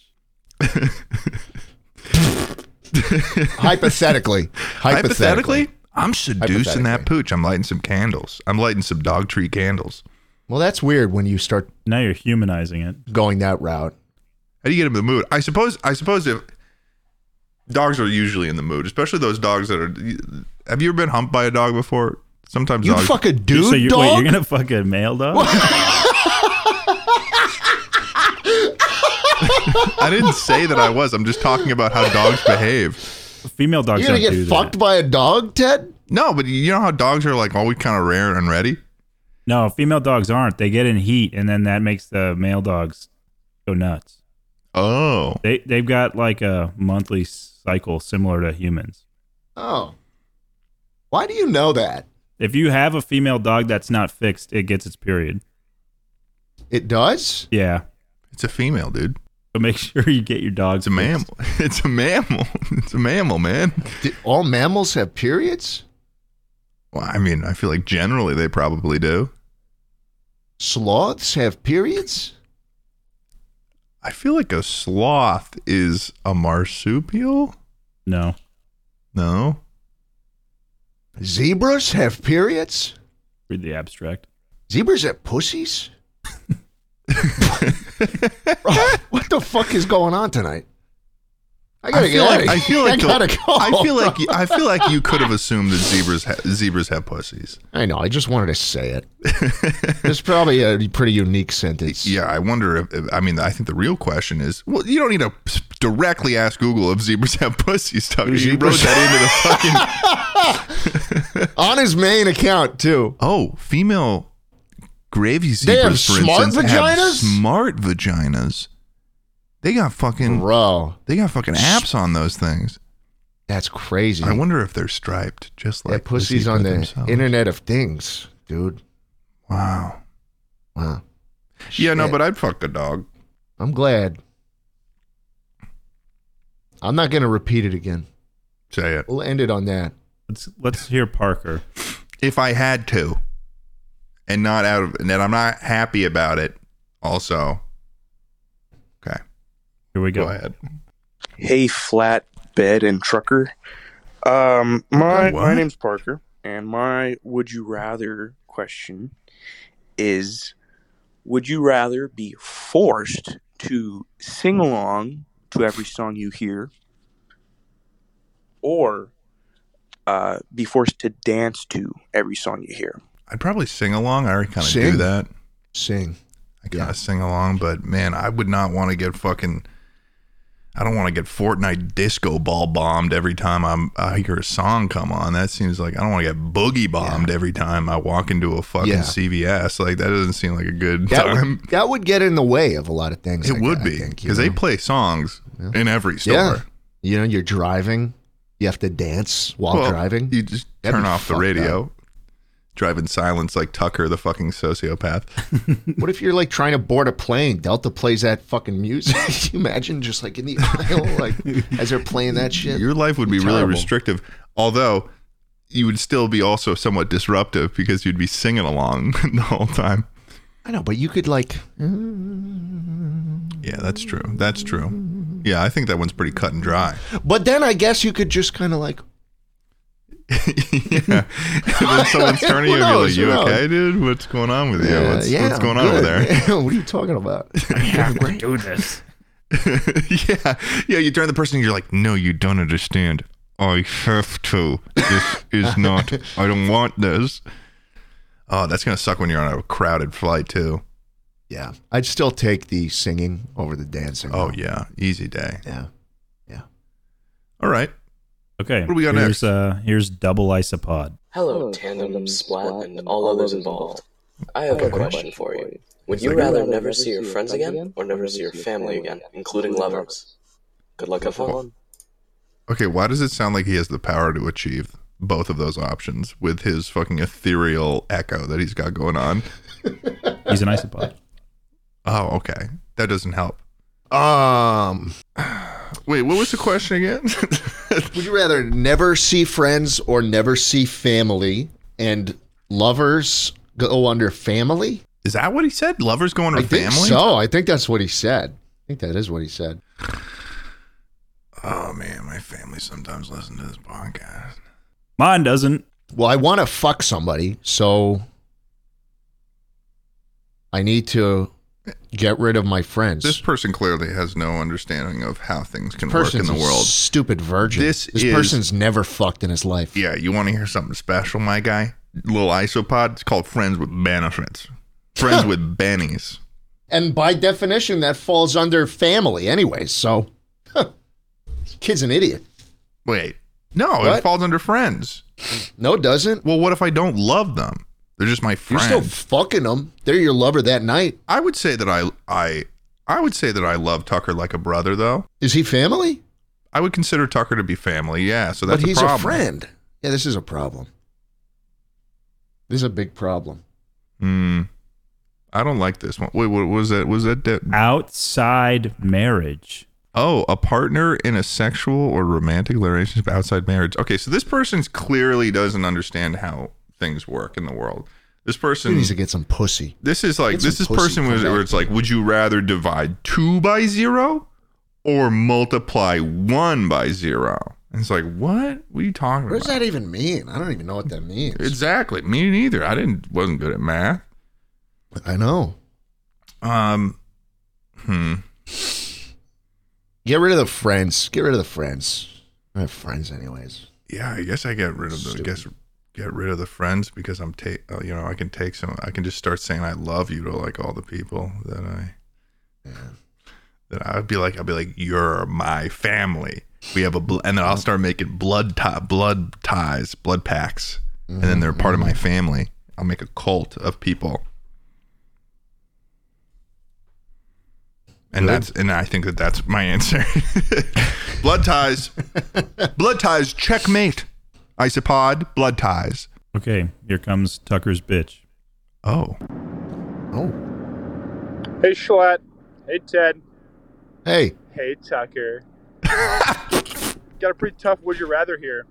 Hypothetically, I'm seducing that pooch. I'm lighting some candles. I'm lighting some dog tree candles. Well, that's weird when you start Now you're humanizing it. going that route. How do you get him in the mood? I suppose if dogs are usually in the mood, especially those dogs that are. Have you ever been humped by a dog before? Sometimes You dogs. fuck a dude, So dog? wait, you're gonna fuck a male dog? I didn't say that I was. I'm just talking about how dogs behave. Female dogs You're gonna don't get do fucked that. by a dog, Ted? No, but you know how dogs are like always kind of rare and ready? No, female dogs aren't. They get in heat, and then that makes the male dogs go nuts. Oh. They've got like a monthly cycle similar to humans. Oh. Why do you know that? If you have a female dog that's not fixed, it gets its period. It does? Yeah. It's a female, dude. So make sure you get your dog. It's a mammal. It's a mammal. It's a mammal, man. Do all mammals have periods? Well, I mean, I feel like generally they probably do. Sloths have periods? I feel like a sloth is a marsupial. No. No. Zebras have periods? Read the abstract. Zebras have pussies? Bro, what the fuck is going on tonight? I gotta get out of here. I feel like I gotta go. I feel like you could have assumed that zebras have pussies. I know. I just wanted to say it. It's probably a pretty unique sentence. Yeah, I wonder if I mean, I think the real question is, well, you don't need to directly ask Google if zebras have pussies. Tucker. You wrote that into the fucking on his main account too. Oh, female gravy zebras, They have for smart instance, have vaginas? smart vaginas. They got fucking apps on those things. That's crazy. I wonder if they're striped, just like that pussy's on the Internet of Things, dude. Wow. Wow. Yeah, no, Shit. but I'd fuck a dog. I'm glad. I'm not going to repeat it again. Say it. We'll end it on that. Let's hear Parker. If I had to, and not out of, and that I'm not happy about it, also. Okay. Here we go. Go ahead. Hey, flatbed and trucker. My name's Parker, and my would you rather question is: would you rather be forced to sing along to every song you hear, or be forced to dance to every song you hear? I'd probably sing along. I already kind of Sing? do that. Sing. I kind of sing along, but man, I would not want to get fucking. I don't want to get Fortnite disco ball bombed every time I hear a song come on. That seems like I don't want to get boogie bombed every time I walk into a fucking CVS. Like that doesn't seem like a good time. That would get in the way of a lot of things. It would be because they play songs in every store. Yeah. You know, you're driving, you have to dance while driving. You just turn off the radio. Up. Drive in silence like Tucker, the fucking sociopath. What if you're like trying to board a plane? Delta plays that fucking music. Can you imagine just like in the aisle, like as they're playing that shit? Your life would be really restrictive. Although you would still be also somewhat disruptive because you'd be singing along the whole time. I know, but you could like. Yeah, that's true. That's true. Yeah, I think that one's pretty cut and dry. But then I guess you could just kind of like. Yeah. And then someone's turning to you and be like, you okay, dude? What's going on with you? What's going on over there? What are you talking about? I have to do this. Yeah, you turn to the person and you're like, no, you don't understand. I have to. This is not, I don't want this. Oh, that's going to suck when you're on a crowded flight, too. Yeah. I'd still take the singing over the dancing. Oh, yeah. Easy day. Yeah. All right. Okay. What do we got next? Here's Double Isopod. Hello, Tandem, Splat, and all others involved. I have a question for you. Would you rather never see your friends again or never see your family again, including lovers? Good luck, have fun. Okay, why does it sound like he has the power to achieve both of those options with his fucking ethereal echo that he's got going on? He's an isopod. Oh, okay. That doesn't help. Wait, what was the question again? Would you rather never see friends or never see family, and lovers go under family? Is that what he said? Lovers go under family? I think so. I think that's what he said. I think that is what he said. Oh, man, my family sometimes listen to this podcast. Mine doesn't. Well, I want to fuck somebody, so I need to get rid of my friends. This person clearly has no understanding of how things can work in the world. Stupid virgin. This person's never fucked in his life. Yeah, you want to hear something special, my guy? Little isopod. It's called Friends with Benefits. Friends with Bennies. And by definition, that falls under family anyway. So, kid's an idiot. Wait, no, it falls under friends. No, it doesn't. Well, what if I don't love them? They're just my friends. You're still fucking them. They're your lover that night. I would say that I would say that I love Tucker like a brother, though. Is he family? I would consider Tucker to be family. Yeah, so that's but he's a problem. A friend. Yeah, this is a problem. This is a big problem. I don't like this one. Wait, what was that? Was that outside marriage? Oh, a partner in a sexual or romantic relationship outside marriage. Okay, so this person clearly doesn't understand how things work in the world. This person needs to get some pussy. This is person where it's like, would you rather divide 2 by 0 or multiply 1 by 0? And it's like, what? What are you talking about? What does that even mean? I don't even know what that means. Exactly. Me neither. wasn't good at math. I know. Get rid of the friends. Get rid of the friends. I have friends anyways. Yeah, I guess I get rid of the get rid of the friends because I can just start saying I love you to like all the people that I'd be like you're my family. We have and then I'll start making blood ties, blood packs, and then they're part of my family. I'll make a cult of people. And I think that's my answer. Blood ties. Blood ties, checkmate. Isopod, blood ties. Okay, here comes Tucker's bitch. Oh. Hey, Schlatt. Hey, Ted. Hey. Hey, Tucker. Got a pretty tough would you rather here.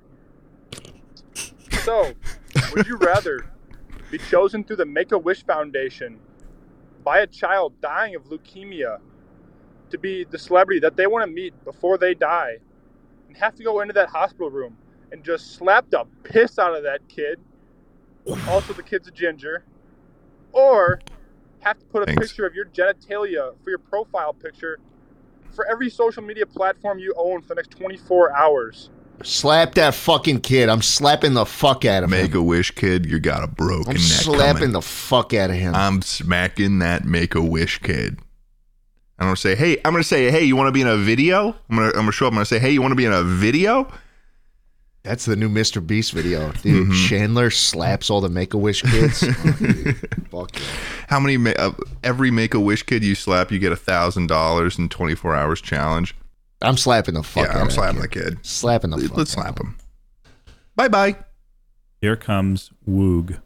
So, would you rather be chosen through the Make-A-Wish Foundation by a child dying of leukemia to be the celebrity that they want to meet before they die and have to go into that hospital room and just slap the piss out of that kid, also the kid's a ginger, or have to put a picture of your genitalia for your profile picture for every social media platform you own for the next 24 hours. Slap that fucking kid. I'm slapping the fuck out of him. Make-A-Wish kid, you got a broken neck. I'm slapping the fuck out of him. I'm smacking that Make-A-Wish kid. And I'm gonna say, hey, you want to be in a video? I'm gonna show up. I'm gonna say, hey, you want to be in a video? That's the new Mr. Beast video, dude. Chandler slaps all the Make-A-Wish kids. Fuck yeah. How many? Every Make-A-Wish kid you slap, you get $1,000 in 24 hours challenge. I'm slapping the fuck out of I'm slapping the kid. Slapping the fuck. Let's slap him. Bye. Here comes Woog.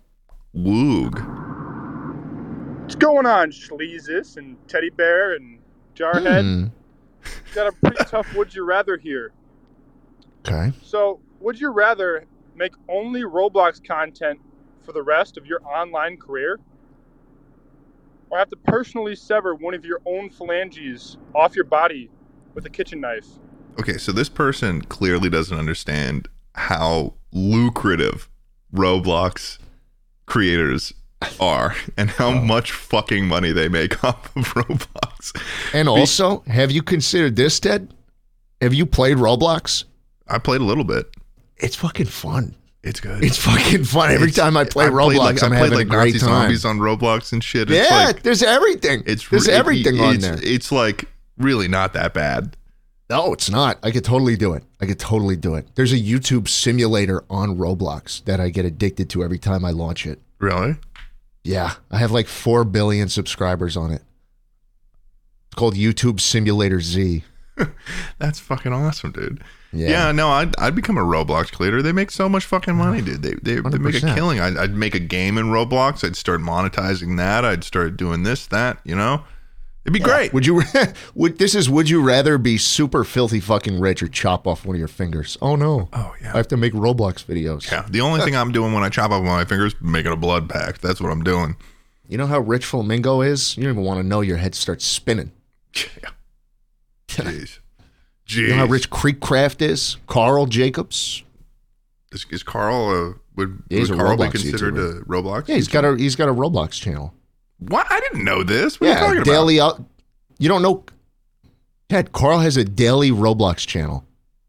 What's going on, Schleezus and Teddy Bear and Jarhead? Got a pretty tough would you rather here. Okay. So, would you rather make only Roblox content for the rest of your online career? Or have to personally sever one of your own phalanges off your body with a kitchen knife? Okay, so this person clearly doesn't understand how lucrative Roblox creators are and how much fucking money they make off of Roblox. And also, have you considered this, Ted? Have you played Roblox? I played a little bit. It's fucking fun. It's good. It's fucking fun. Every time I play Roblox, I'm having a great Nazi time. Zombies on Roblox and shit. It's Yeah, like, there's everything. There's everything on there. It's like really not that bad. No, it's not. I could totally do it. There's a YouTube simulator on Roblox that I get addicted to every time I launch it. Really? Yeah. I have like 4 billion subscribers on it. It's called YouTube Simulator Z. That's fucking awesome, dude. Yeah. No, I'd become a Roblox creator. They make so much fucking money, dude. They make a killing. I'd make a game in Roblox. I'd start monetizing that. I'd start doing this, that, you know? It'd be great. Would you rather be super filthy fucking rich or chop off one of your fingers? Oh no. Oh yeah. I have to make Roblox videos. Yeah. The only thing I'm doing when I chop off my fingers, making a blood pact. That's what I'm doing. You know how rich Flamingo is? You don't even want to know. Your head starts spinning. Yeah. Jeez. You know how rich Creekcraft is? Carl Jacobs. Is Carl would he's a Carl be Roblox considered YouTuber. a Roblox? Yeah, he's got a Roblox channel. What? I didn't know this. What are you talking daily about? You don't know? Ted, Carl has a daily Roblox channel.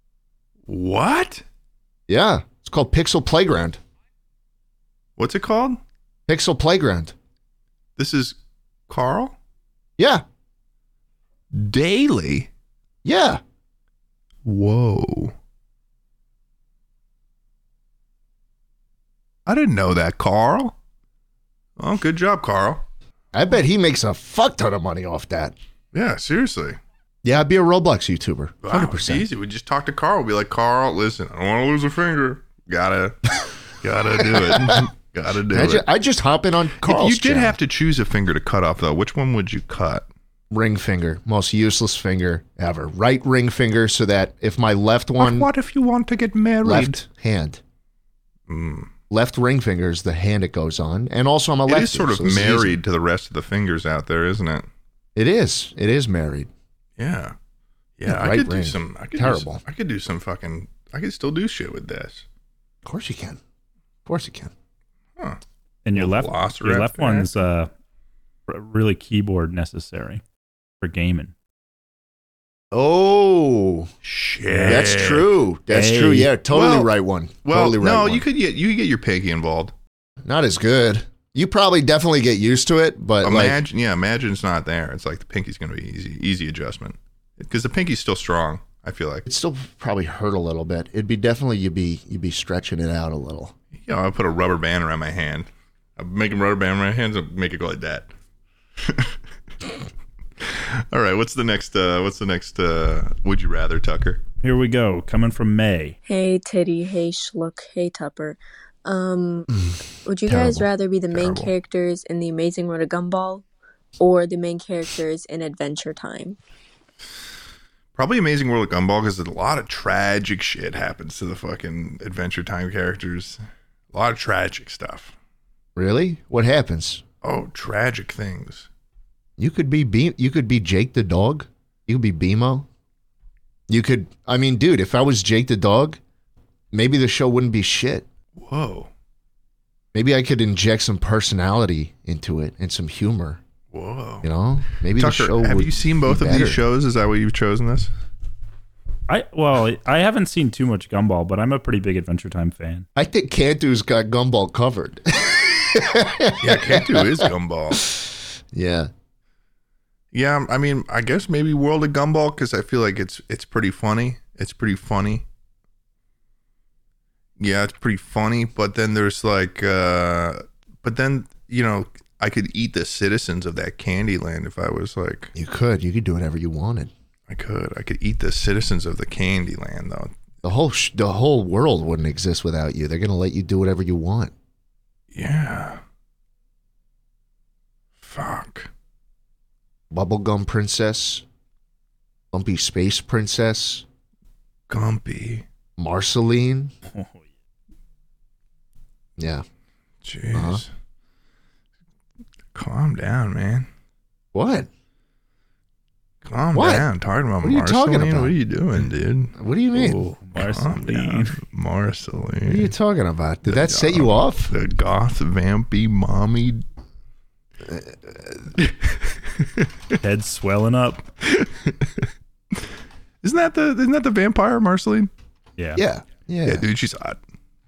What? Yeah, it's called Pixel Playground. What's it called? Pixel Playground. This is Carl? Yeah. Daily? Yeah. Whoa. I didn't know that, Carl. Oh, good job, Carl. I bet he makes a fuck ton of money off that. Yeah, seriously. Yeah, I'd be a Roblox YouTuber. 100%. Wow, it's easy. We just talk to Carl. We'll be like, Carl, listen, I don't want to lose a finger. Gotta do it. Gotta do it. I just hop in on Carl's If you did channel. have to choose a finger to cut off, though, which one would you cut? Ring finger. Most useless finger ever. Right ring finger so that if my left one... What if you want to get married? Left hand. Left ring finger is the hand it goes on. And also I'm a lefty. It is sort of so this is married easy. to the rest of the fingers out there, isn't it? It is. It is married. Yeah. Yeah, I Right could do ring. some... Terrible. I could do some fucking... I could still do shit with this. Of course you can. Of course you can. Huh. And your left Velociraptor. one's really keyboard necessary for gaming. Oh, shit! That's true. That's true. Yeah, totally right one. Well, totally right no, one. you could get your pinky involved. Not as good. You probably definitely get used to it, but imagine it's not there. It's like the pinky's going to be easy adjustment because the pinky's still strong. I feel like it still probably hurt a little bit. It'd be definitely you'd be stretching it out a little. Yeah, I'll put a rubber band around my hand. I'm making rubber band around my hands and make it go like that. All right, what's the next would you rather, Tucker? Here we go, coming from May. Hey Titty, hey Schlook, hey Tupper. Would you guys rather be the main characters in The Amazing World of Gumball or the main characters in Adventure Time? Probably Amazing World of Gumball because a lot of tragic shit happens to the fucking Adventure Time characters. A lot of tragic stuff. Really? What happens? Oh, tragic things. You could be Jake the dog. You could be BMO. You could. I mean, dude, if I was Jake the dog, maybe the show wouldn't be shit. Whoa. Maybe I could inject some personality into it and some humor. Whoa. You know, maybe Tucker, the show. have would you seen both be of better. these shows? Is that why you've chosen this? I haven't seen too much Gumball, but I'm a pretty big Adventure Time fan. I think Cantu's got Gumball covered. Yeah, Cantu is Gumball. Yeah. Yeah, I mean, I guess maybe World of Gumball because I feel like it's pretty funny. It's pretty funny. Yeah, it's pretty funny. But then there's like, but then I could eat the citizens of that Candyland if I was like. You could do whatever you wanted. I could eat the citizens of the Candyland though. The whole world wouldn't exist without you. They're gonna let you do whatever you want. Yeah. Fuck. Bubblegum Princess, Bumpy Space Princess, Gumpy, Marceline. Oh, yeah. Jeez. Calm down, man. What? Calm down. Talking about Marceline. What are you talking about? What are you doing, dude? What do you mean? Oh, Marceline. Marceline. What are you talking about? Did that set you off? The goth vampy mommy. Head swelling up. Isn't that the vampire Marceline? Yeah. Yeah, dude, she's hot.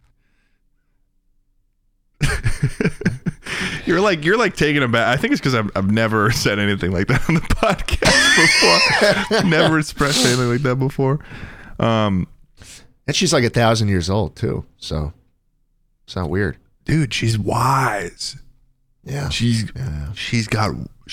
You're like taking a back. I think it's because I've never said anything like that on the podcast before. Never expressed anything like that before. And she's like 1,000 years old too, so it's not weird. Dude, she's wise. Yeah, she's got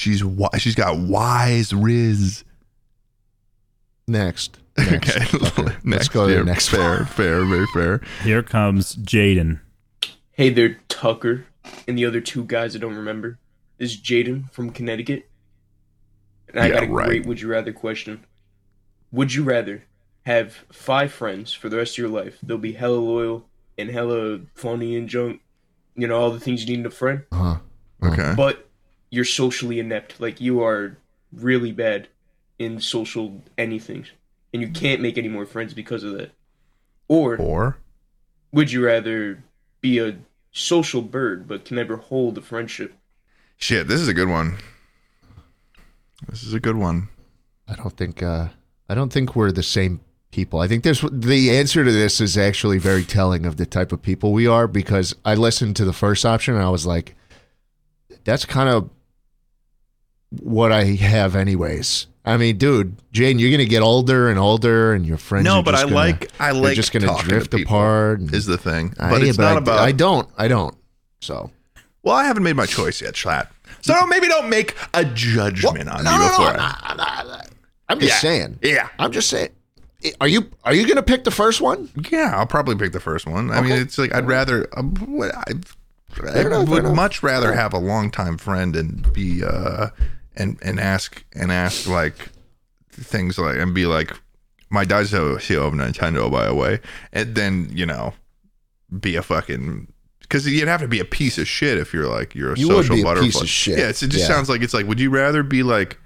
wise riz. Next. Okay. Let's go to the next. Fair, very fair. Here comes Jaden. Hey there, Tucker, and the other two guys I don't remember. This is Jaden from Connecticut. And I got a great would you rather question. Would you rather have 5 friends for the rest of your life? They'll be hella loyal and hella funny and junk. You know, all the things you need in a friend. Okay. But you're socially inept. Like, you are really bad in social anything. And you can't make any more friends because of that. Or would you rather be a social bird but can never hold a friendship? Shit, this is a good one. I don't think we're the same people. I think the answer to this is actually very telling of the type of people we are, because I listened to the first option and I was like, that's kind of what I have anyways. I mean, dude, Jane, you're gonna get older and older, and your friends. No, are but just I like just gonna talking drift to people apart. Is the thing, but it's not about. I don't. So, well, I haven't made my choice yet, Schlatt. So maybe don't make a judgment on me before. I'm just saying. Yeah, I'm just saying. Are you gonna pick the first one? Yeah, I'll probably pick the first one. I mean, it's like I'd rather. I would much rather have a longtime friend and be and ask like things like and be like, my dad's CEO of Nintendo, by the way, and then be a fucking, because you'd have to be a piece of shit if you're a social would be a butterfly. piece of shit. Yeah, it just sounds like it's like, would you rather be like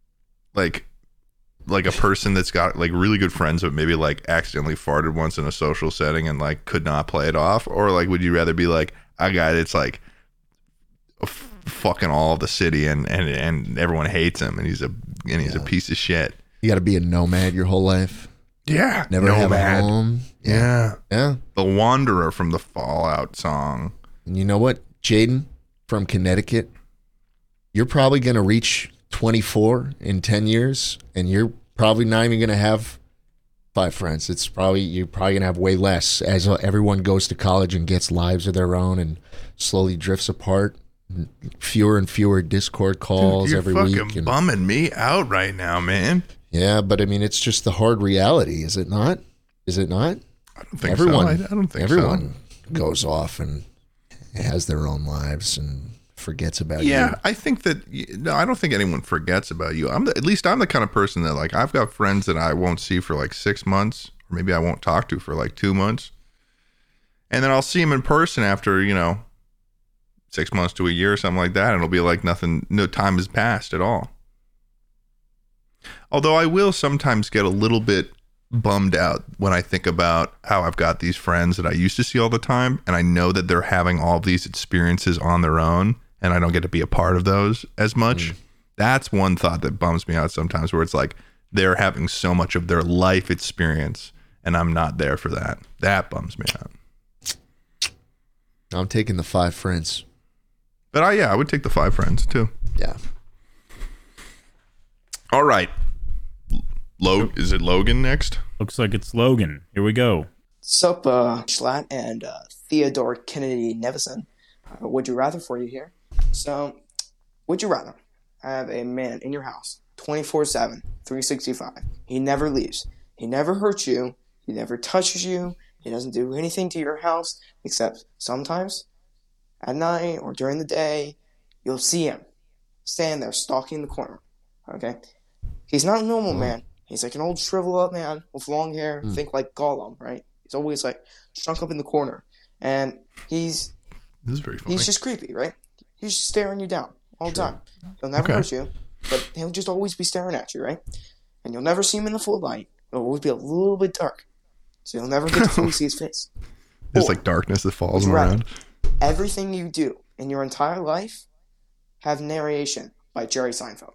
a person that's got like really good friends but maybe like accidentally farted once in a social setting and like could not play it off, or like would you rather be like a guy that's like fucking all of the city and everyone hates him and he's a piece of shit? You got to be a nomad your whole life. Yeah, never have a home. Yeah. The Wanderer from the Fallout song. And you know what, Jaden from Connecticut, you're probably gonna reach 24 in 10 years, and you're probably not even gonna have 5 friends. You're probably gonna have way less as everyone goes to college and gets lives of their own and slowly drifts apart. Fewer and fewer Discord calls. Dude, every you're week. fucking bumming me out right now, man. Yeah, but I mean, it's just the hard reality, is it not? Is it not? I don't think so. I don't think everyone goes off and has their own lives and forgets about you. Yeah, I think that I don't think anyone forgets about you. I'm the kind of person that like I've got friends that I won't see for like 6 months, or maybe I won't talk to for like 2 months, and then I'll see them in person after 6 months to a year or something like that, and it'll be like nothing. No time has passed at all. Although I will sometimes get a little bit bummed out when I think about how I've got these friends that I used to see all the time, and I know that they're having all of these experiences on their own, and I don't get to be a part of those as much. That's one thought that bums me out sometimes, where it's like they're having so much of their life experience, and I'm not there for that. That bums me out. I'm taking the 5 friends. But I would take the 5 friends too. Yeah. All right. Is it Logan next? Looks like it's Logan. Here we go. Sup, Schlatt and Theodore Kennedy Nevison. Would you rather for you here? So, would you rather have a man in your house 24/7, 365? He never leaves. He never hurts you. He never touches you. He doesn't do anything to your house except sometimes at night or during the day, you'll see him stand there stalking the corner. Okay? He's not a normal man. He's like an old shriveled up man with long hair. Think like Gollum, right? He's always like shrunk up in the corner. And this is very funny. He's just creepy, right? He's just staring you down all the time. He'll never hurt you, but he'll just always be staring at you, right? And you'll never see him in the full light. It'll always be a little bit dark. So you'll never get to fully see his face. There's like darkness that falls around. Everything you do in your entire life have narration by Jerry Seinfeld.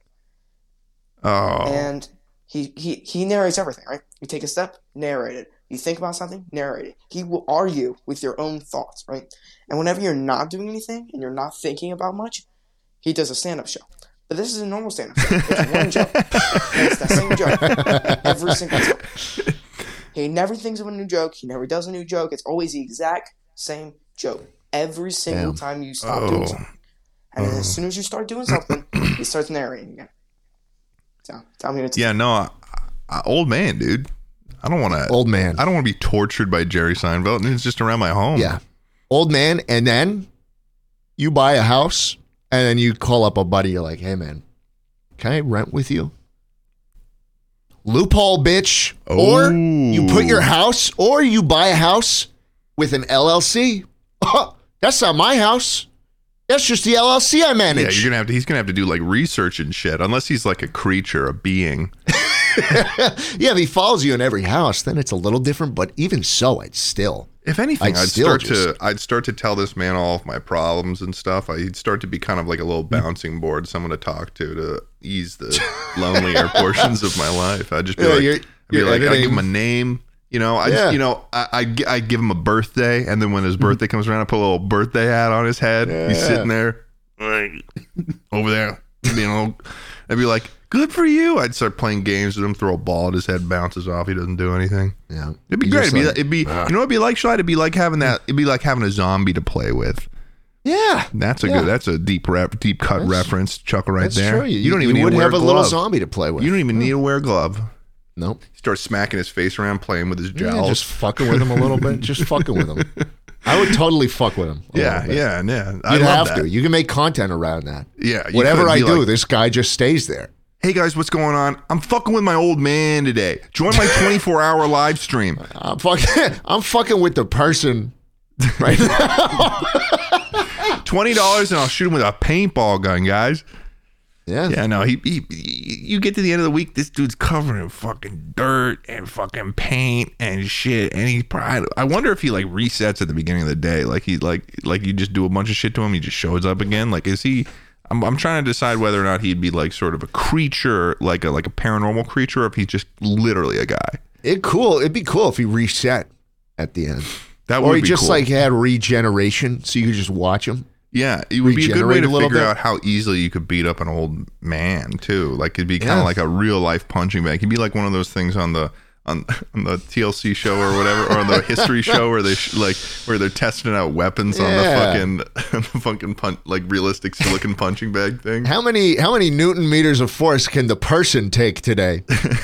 Oh. And he narrates everything, right? You take a step, narrate it. You think about something, narrate it. He will argue with your own thoughts, right? And whenever you're not doing anything and you're not thinking about much, he does a stand-up show. But this is a normal stand-up show. It's one joke. And it's the same joke every single time. He never thinks of a new joke. He never does a new joke. It's always the exact same joke every single time you stop doing something. And then as soon as you start doing something, he starts narrating again. So tell me what's old man, dude. I don't want to. Old man. I don't want to be tortured by Jerry Seinfeld. And it's just around my home. Yeah. Old man, and then you buy a house, and then you call up a buddy. You're like, hey, man, can I rent with you? Loophole, bitch. Or you put your house, or you buy a house with an LLC. Oh, that's not my house. That's just the LLC I manage. Yeah, he's gonna have to do like research and shit, unless he's like a creature, a being. Yeah, if he follows you in every house, then it's a little different. But even so, I'd still. If anything, I'd start to tell this man all of my problems and stuff. He'd start to be kind of like a little bouncing board, someone to talk to ease the lonelier portions of my life. I'd just be I'd give him a name. You know, I give him a birthday, and then when his birthday comes around, I put a little birthday hat on his head. Yeah. He's sitting there, like, over there, being old. I'd be like, "Good for you." I'd start playing games with him, throw a ball at his head, bounces off. He doesn't do anything. Yeah, it'd be great. It'd be you know what it'd be like, Shai? It'd be like having that. It'd be like having a zombie to play with. Yeah, that's a good. That's a deep cut reference, Chuckle, right there. True. You don't even need to wear have a glove. Little zombie to play with. You don't even need to wear a glove. Nope. He starts smacking his face around, playing with his jowls. Yeah, just fucking with him a little bit. Just fucking with him. I would totally fuck with him. Yeah. You'd have to. You can make content around that. Yeah. Whatever I do, this guy just stays there. Hey guys, what's going on? I'm fucking with my old man today. Join my 24-hour live stream. I'm fucking with the person right now. $20 and I'll shoot him with a paintball gun, guys. Yeah. Yeah, no, you get to the end of the week, this dude's covered in fucking dirt and fucking paint and shit. And I wonder if he like resets at the beginning of the day. Like he like you just do a bunch of shit to him, he just shows up again. Like is he I'm trying to decide whether or not he'd be like sort of a creature, like a paranormal creature, or if he's just literally a guy. It'd be cool if he reset at the end. That would or be he just cool. Like had regeneration, so you could just watch him. Yeah, it would be a good way to figure out how easily you could beat up an old man too. Like it'd be kind of like a real life punching bag. It'd be like one of those things on the TLC show or whatever, or on the history show where they where they're testing out weapons on the fucking like realistic silicon punching bag thing. How many Newton meters of force can the person take today?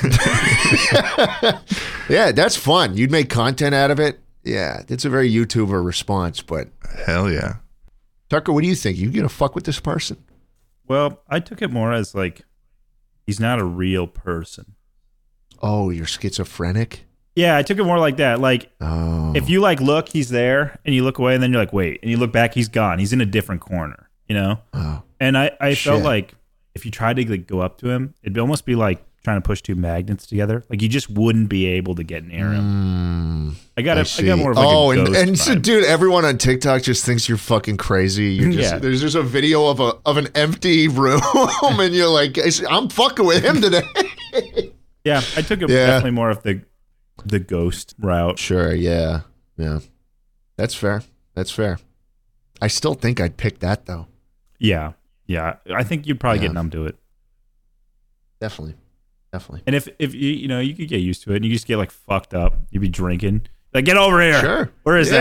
Yeah, that's fun. You'd make content out of it. Yeah, it's a very YouTuber response, but hell yeah. Tucker, what do you think? You gonna fuck with this person? Well, I took it more as like he's not a real person. Oh, you're schizophrenic? Yeah, I took it more like that. Like, if you like look, he's there, and you look away, and then you're like, wait, and you look back, he's gone. He's in a different corner, you know? Oh, and I felt like if you tried to like go up to him, it'd almost be like trying to push two magnets together. Like you just wouldn't be able to get near him. I got more of like a ghost and vibe. Dude, everyone on TikTok just thinks you're fucking crazy. You're just, there's just a video of an empty room, and you're like, I'm fucking with him today. Yeah, I took it definitely more of the ghost route. Sure, yeah. That's fair. I still think I'd pick that though. Yeah. I think you'd probably get numb to it. Definitely. Definitely. And if you could get used to it, and you just get like fucked up. You'd be drinking. Like, get over here. Sure. Where is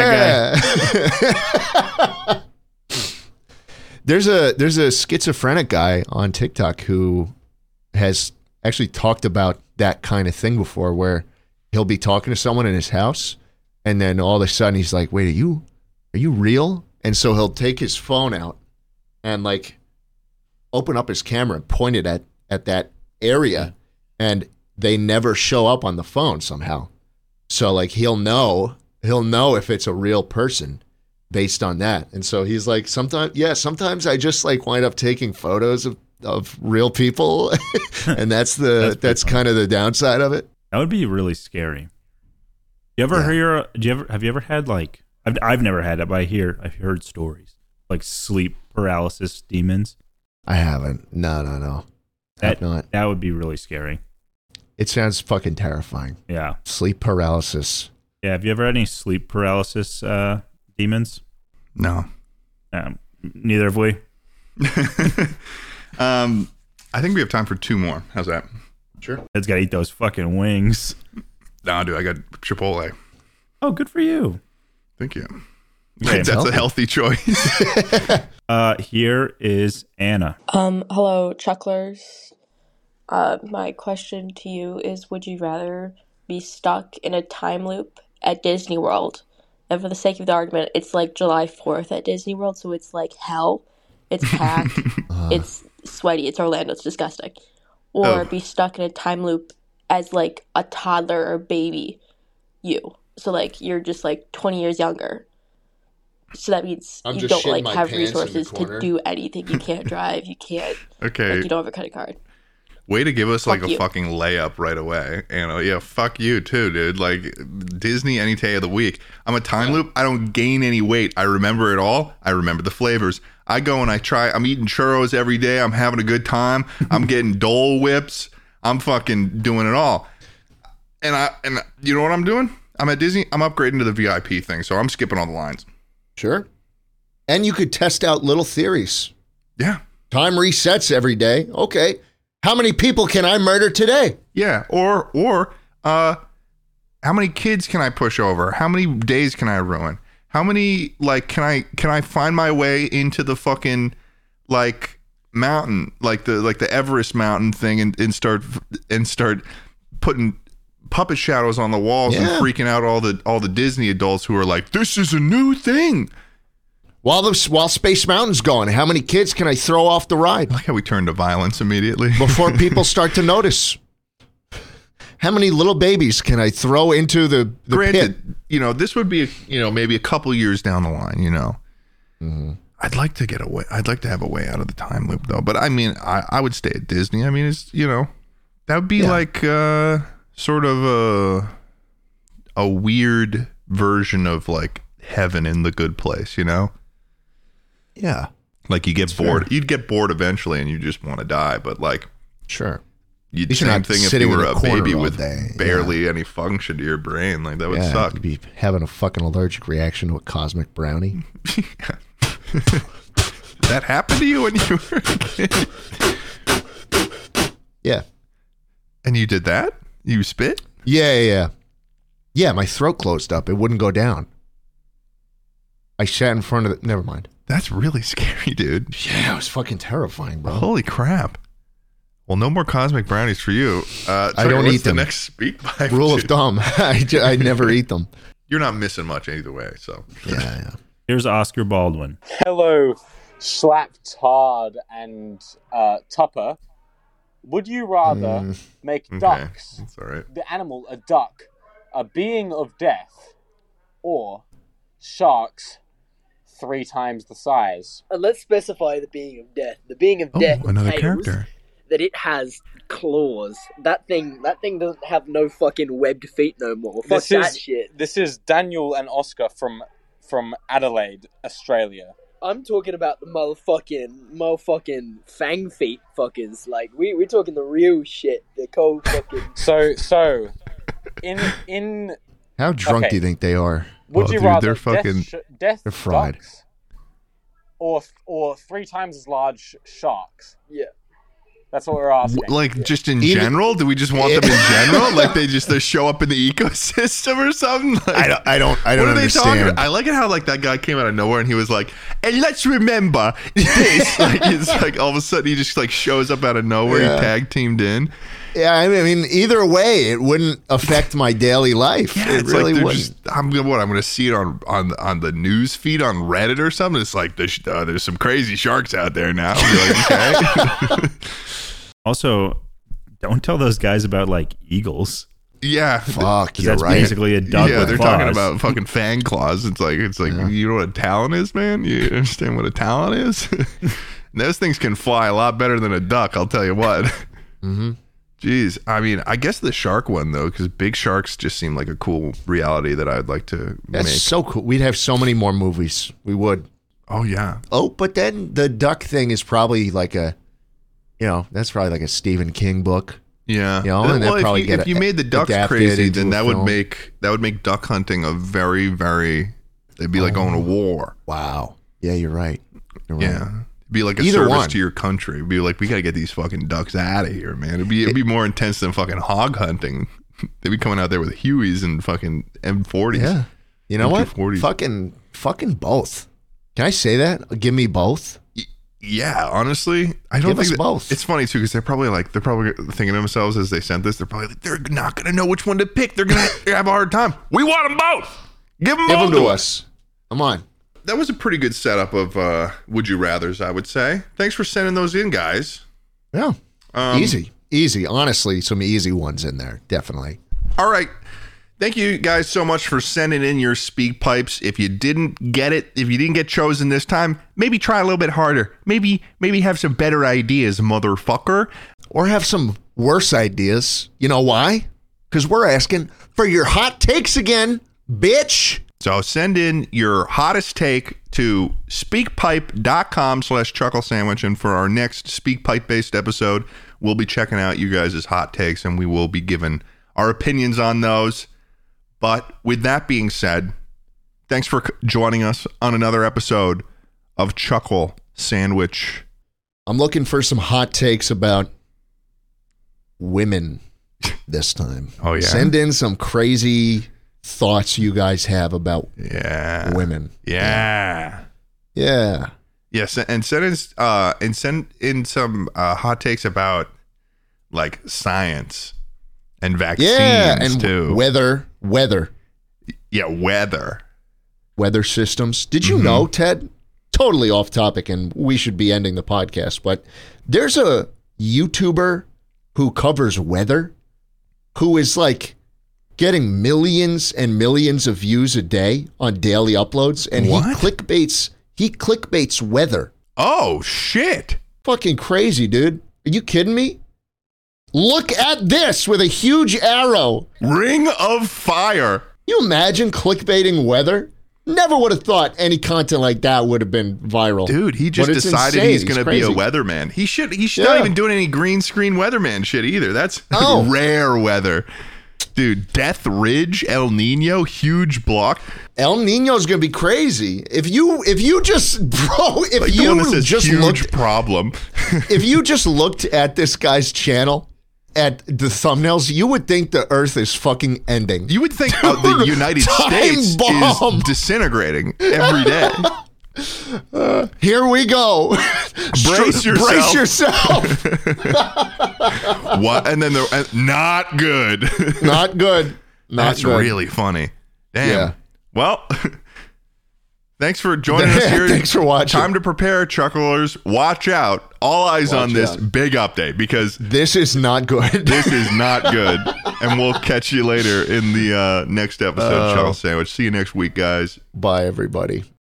that guy? There's a schizophrenic guy on TikTok who has actually talked about that kind of thing before, where he'll be talking to someone in his house, and then all of a sudden he's like, "Wait, are you real?" And so he'll take his phone out and like open up his camera and point it at that area, and they never show up on the phone somehow. So like he'll know if it's a real person based on that. And so he's like, sometimes I just like wind up taking photos of real people, and that's kind of the downside of it. That would be really scary. Have you ever had like, I've never had it, but I've heard stories like sleep paralysis demons. I haven't. No. That would be really scary. It sounds fucking terrifying. Yeah. Sleep paralysis. Yeah. Have you ever had any sleep paralysis demons? No. Neither have we. I think we have time for 2 more. How's that? Sure. It's got to eat those fucking wings. No, dude, I got Chipotle. Oh, good for you. Thank you. Okay, that's a healthy choice. Here is Anna. Hello, Chucklers. My question to you is, would you rather be stuck in a time loop at Disney World? And for the sake of the argument, it's like July 4th at Disney World, so it's like hell. It's packed. It's sweaty. It's Orlando. It's disgusting. Or be stuck in a time loop as like a toddler or baby you. So like you're just like 20 years younger. So that means you don't like have resources to do anything. You can't drive. You can't. Okay. Like, you don't have a credit card. Way to give us like Fuck a you. fucking layup right away. And yeah, fuck you too, dude. Like Disney any day of the week. I'm a time loop. I don't gain any weight. I remember it all. I remember the flavors. I go and I try. I'm eating churros every day. I'm having a good time. I'm getting Dole Whips. I'm fucking doing it all. And you know what I'm doing? I'm at Disney. I'm upgrading to the VIP thing. So I'm skipping all the lines. Sure. And you could test out little theories. Yeah. Time resets every day. Okay. How many people can I murder today? Yeah. Or how many kids can I push over? How many days can I ruin? How many like can I find my way into the fucking like mountain, like the Everest mountain thing and start putting puppet shadows on the walls and freaking out all the Disney adults who are like, this is a new thing. While Space Mountain's going, how many kids can I throw off the ride? I like how we turn to violence immediately. Before people start to notice. How many little babies can I throw into the Granted, pit? This would be, maybe a couple years down the line, Mm-hmm. I'd like to get away. I'd like to have a way out of the time loop, though. But I mean, I would stay at Disney. I mean, it's, that would be like sort of a weird version of like heaven in the good place, Yeah. Like you get That's bored. fair. You'd get bored eventually and you just want to die. But like, sure. You'd At least you're same not thing if sitting you in were a a corner baby all with day. barely any function to your brain. Like that would Yeah, suck. you'd be having a fucking allergic reaction to a cosmic brownie. Did that happen to you when you were a kid? Yeah. And you did that? You spit? Yeah. Yeah, my throat closed up. It wouldn't go down. I sat in front of it. Never mind. That's really scary, dude. Yeah, it was fucking terrifying, bro. Holy crap. Well, no more cosmic brownies for you. I don't what's eat them. The next speak by Rule of thumb. I never eat them. You're not missing much either way. So yeah. Here's Oscar Baldwin. Hello, Slap Tard and Tupper. Would you rather make ducks, that's all right, the animal, a duck, a being of death, or sharks 3 times the size? Let's specify the being of death. The being of death another entails character. that it has claws. That thing doesn't have no fucking webbed feet no more. Fuck that shit. This is Daniel and Oscar from Adelaide, Australia. I'm talking about the motherfucking fang feet fuckers. Like we're talking the real shit. The cold fucking. So, in. How drunk do you think they are? Would you rather they're fucking death they're fried. ducks or 3 times as large sharks? Yeah. That's what we're asking. Like just in general? Do we just want them in general? Like they show up in the ecosystem or something? Like, I don't what are they talking understand. about? I like it how like that guy came out of nowhere and he was like, and let's remember this. Like it's like all of a sudden he just like shows up out of nowhere. Yeah. He tag teamed in. Yeah, I mean, either way, it wouldn't affect my daily life. Yeah, it it's really like wouldn't. I'm going to see it on the news feed on Reddit or something. It's like there's some crazy sharks out there now. I'll be like, okay. Also, don't tell those guys about like eagles. Yeah, fuck. You're that's right. Basically a duck. Yeah, with they're claws. talking about fucking fang claws. It's like you know what a talon is, man. You understand what a talon is? Those things can fly a lot better than a duck. I'll tell you what. Mm-hmm. Jeez, I mean, I guess the shark one though, because big sharks just seem like a cool reality that I'd like to That's make. so cool. We'd have so many more movies. We would. Oh yeah. Oh, but then the duck thing is probably like that's probably like a Stephen King book. Yeah. You know, and well, probably if you made the ducks adapted crazy, into then a that would film. make duck hunting a very, very. They'd be like going to war. Wow. Yeah, you're right. Yeah. Be like a Either service one. to your country. It'd be like, we got to get these fucking ducks out of here, man. It'd be more intense than fucking hog hunting. They'd be coming out there with Hueys and fucking M40s. Yeah. You know what? M240s. Fucking both. Can I say that? Give me both. Yeah, honestly, I don't Give think us that, both. It's funny too because they're probably thinking to themselves as they sent this. They're probably like, they're not gonna know which one to pick. They're gonna have a hard time. We want them both. Give them both to us. Come on. That was a pretty good setup of Would You Rathers, I would say. Thanks for sending those in, guys. Yeah. Easy. Honestly, some easy ones in there. Definitely. All right. Thank you guys so much for sending in your speak pipes. If you didn't get it, if you didn't get chosen this time, maybe try a little bit harder. Maybe have some better ideas, motherfucker. Or have some worse ideas. You know why? Because we're asking for your hot takes again, bitch. So send in your hottest take to speakpipe.com/chuckle sandwich. And for our next speakpipe based episode, we'll be checking out you guys' hot takes and we will be giving our opinions on those. But with that being said, thanks for joining us on another episode of Chuckle Sandwich. I'm looking for some hot takes about women this time. Oh, yeah? Send in some crazy thoughts you guys have about women. Yeah. Yeah. Yes, and send in some hot takes about like science and vaccines and too. Weather. Yeah, weather systems. Did you know, Ted? Totally off topic, and we should be ending the podcast. But there's a YouTuber who covers weather, who is like getting millions and millions of views a day on daily uploads, and he clickbaits weather. Oh shit! Fucking crazy, dude. Are you kidding me? Look at this with a huge arrow. Ring of Fire. You imagine clickbaiting weather? Never would have thought any content like that would have been viral. Dude, he just decided he's going to be a weatherman. He's not even doing any green screen weatherman shit either. That's rare weather. Dude, Death Ridge, El Nino, huge block. El Nino's going to be crazy. If you just huge problem. If you just looked at this guy's channel, at the thumbnails, you would think the earth is fucking ending. You would think the United States is disintegrating every day. Here we go. Brace yourself. What? And then not good. Not good. That's really funny. Damn. Yeah. Well, thanks for joining us here. Thanks for watching. Time to prepare, chucklers. Watch out. All eyes on this big update because this is not good. This is not good. And we'll catch you later in the next episode of Chuckle Sandwich. See you next week, guys. Bye, everybody.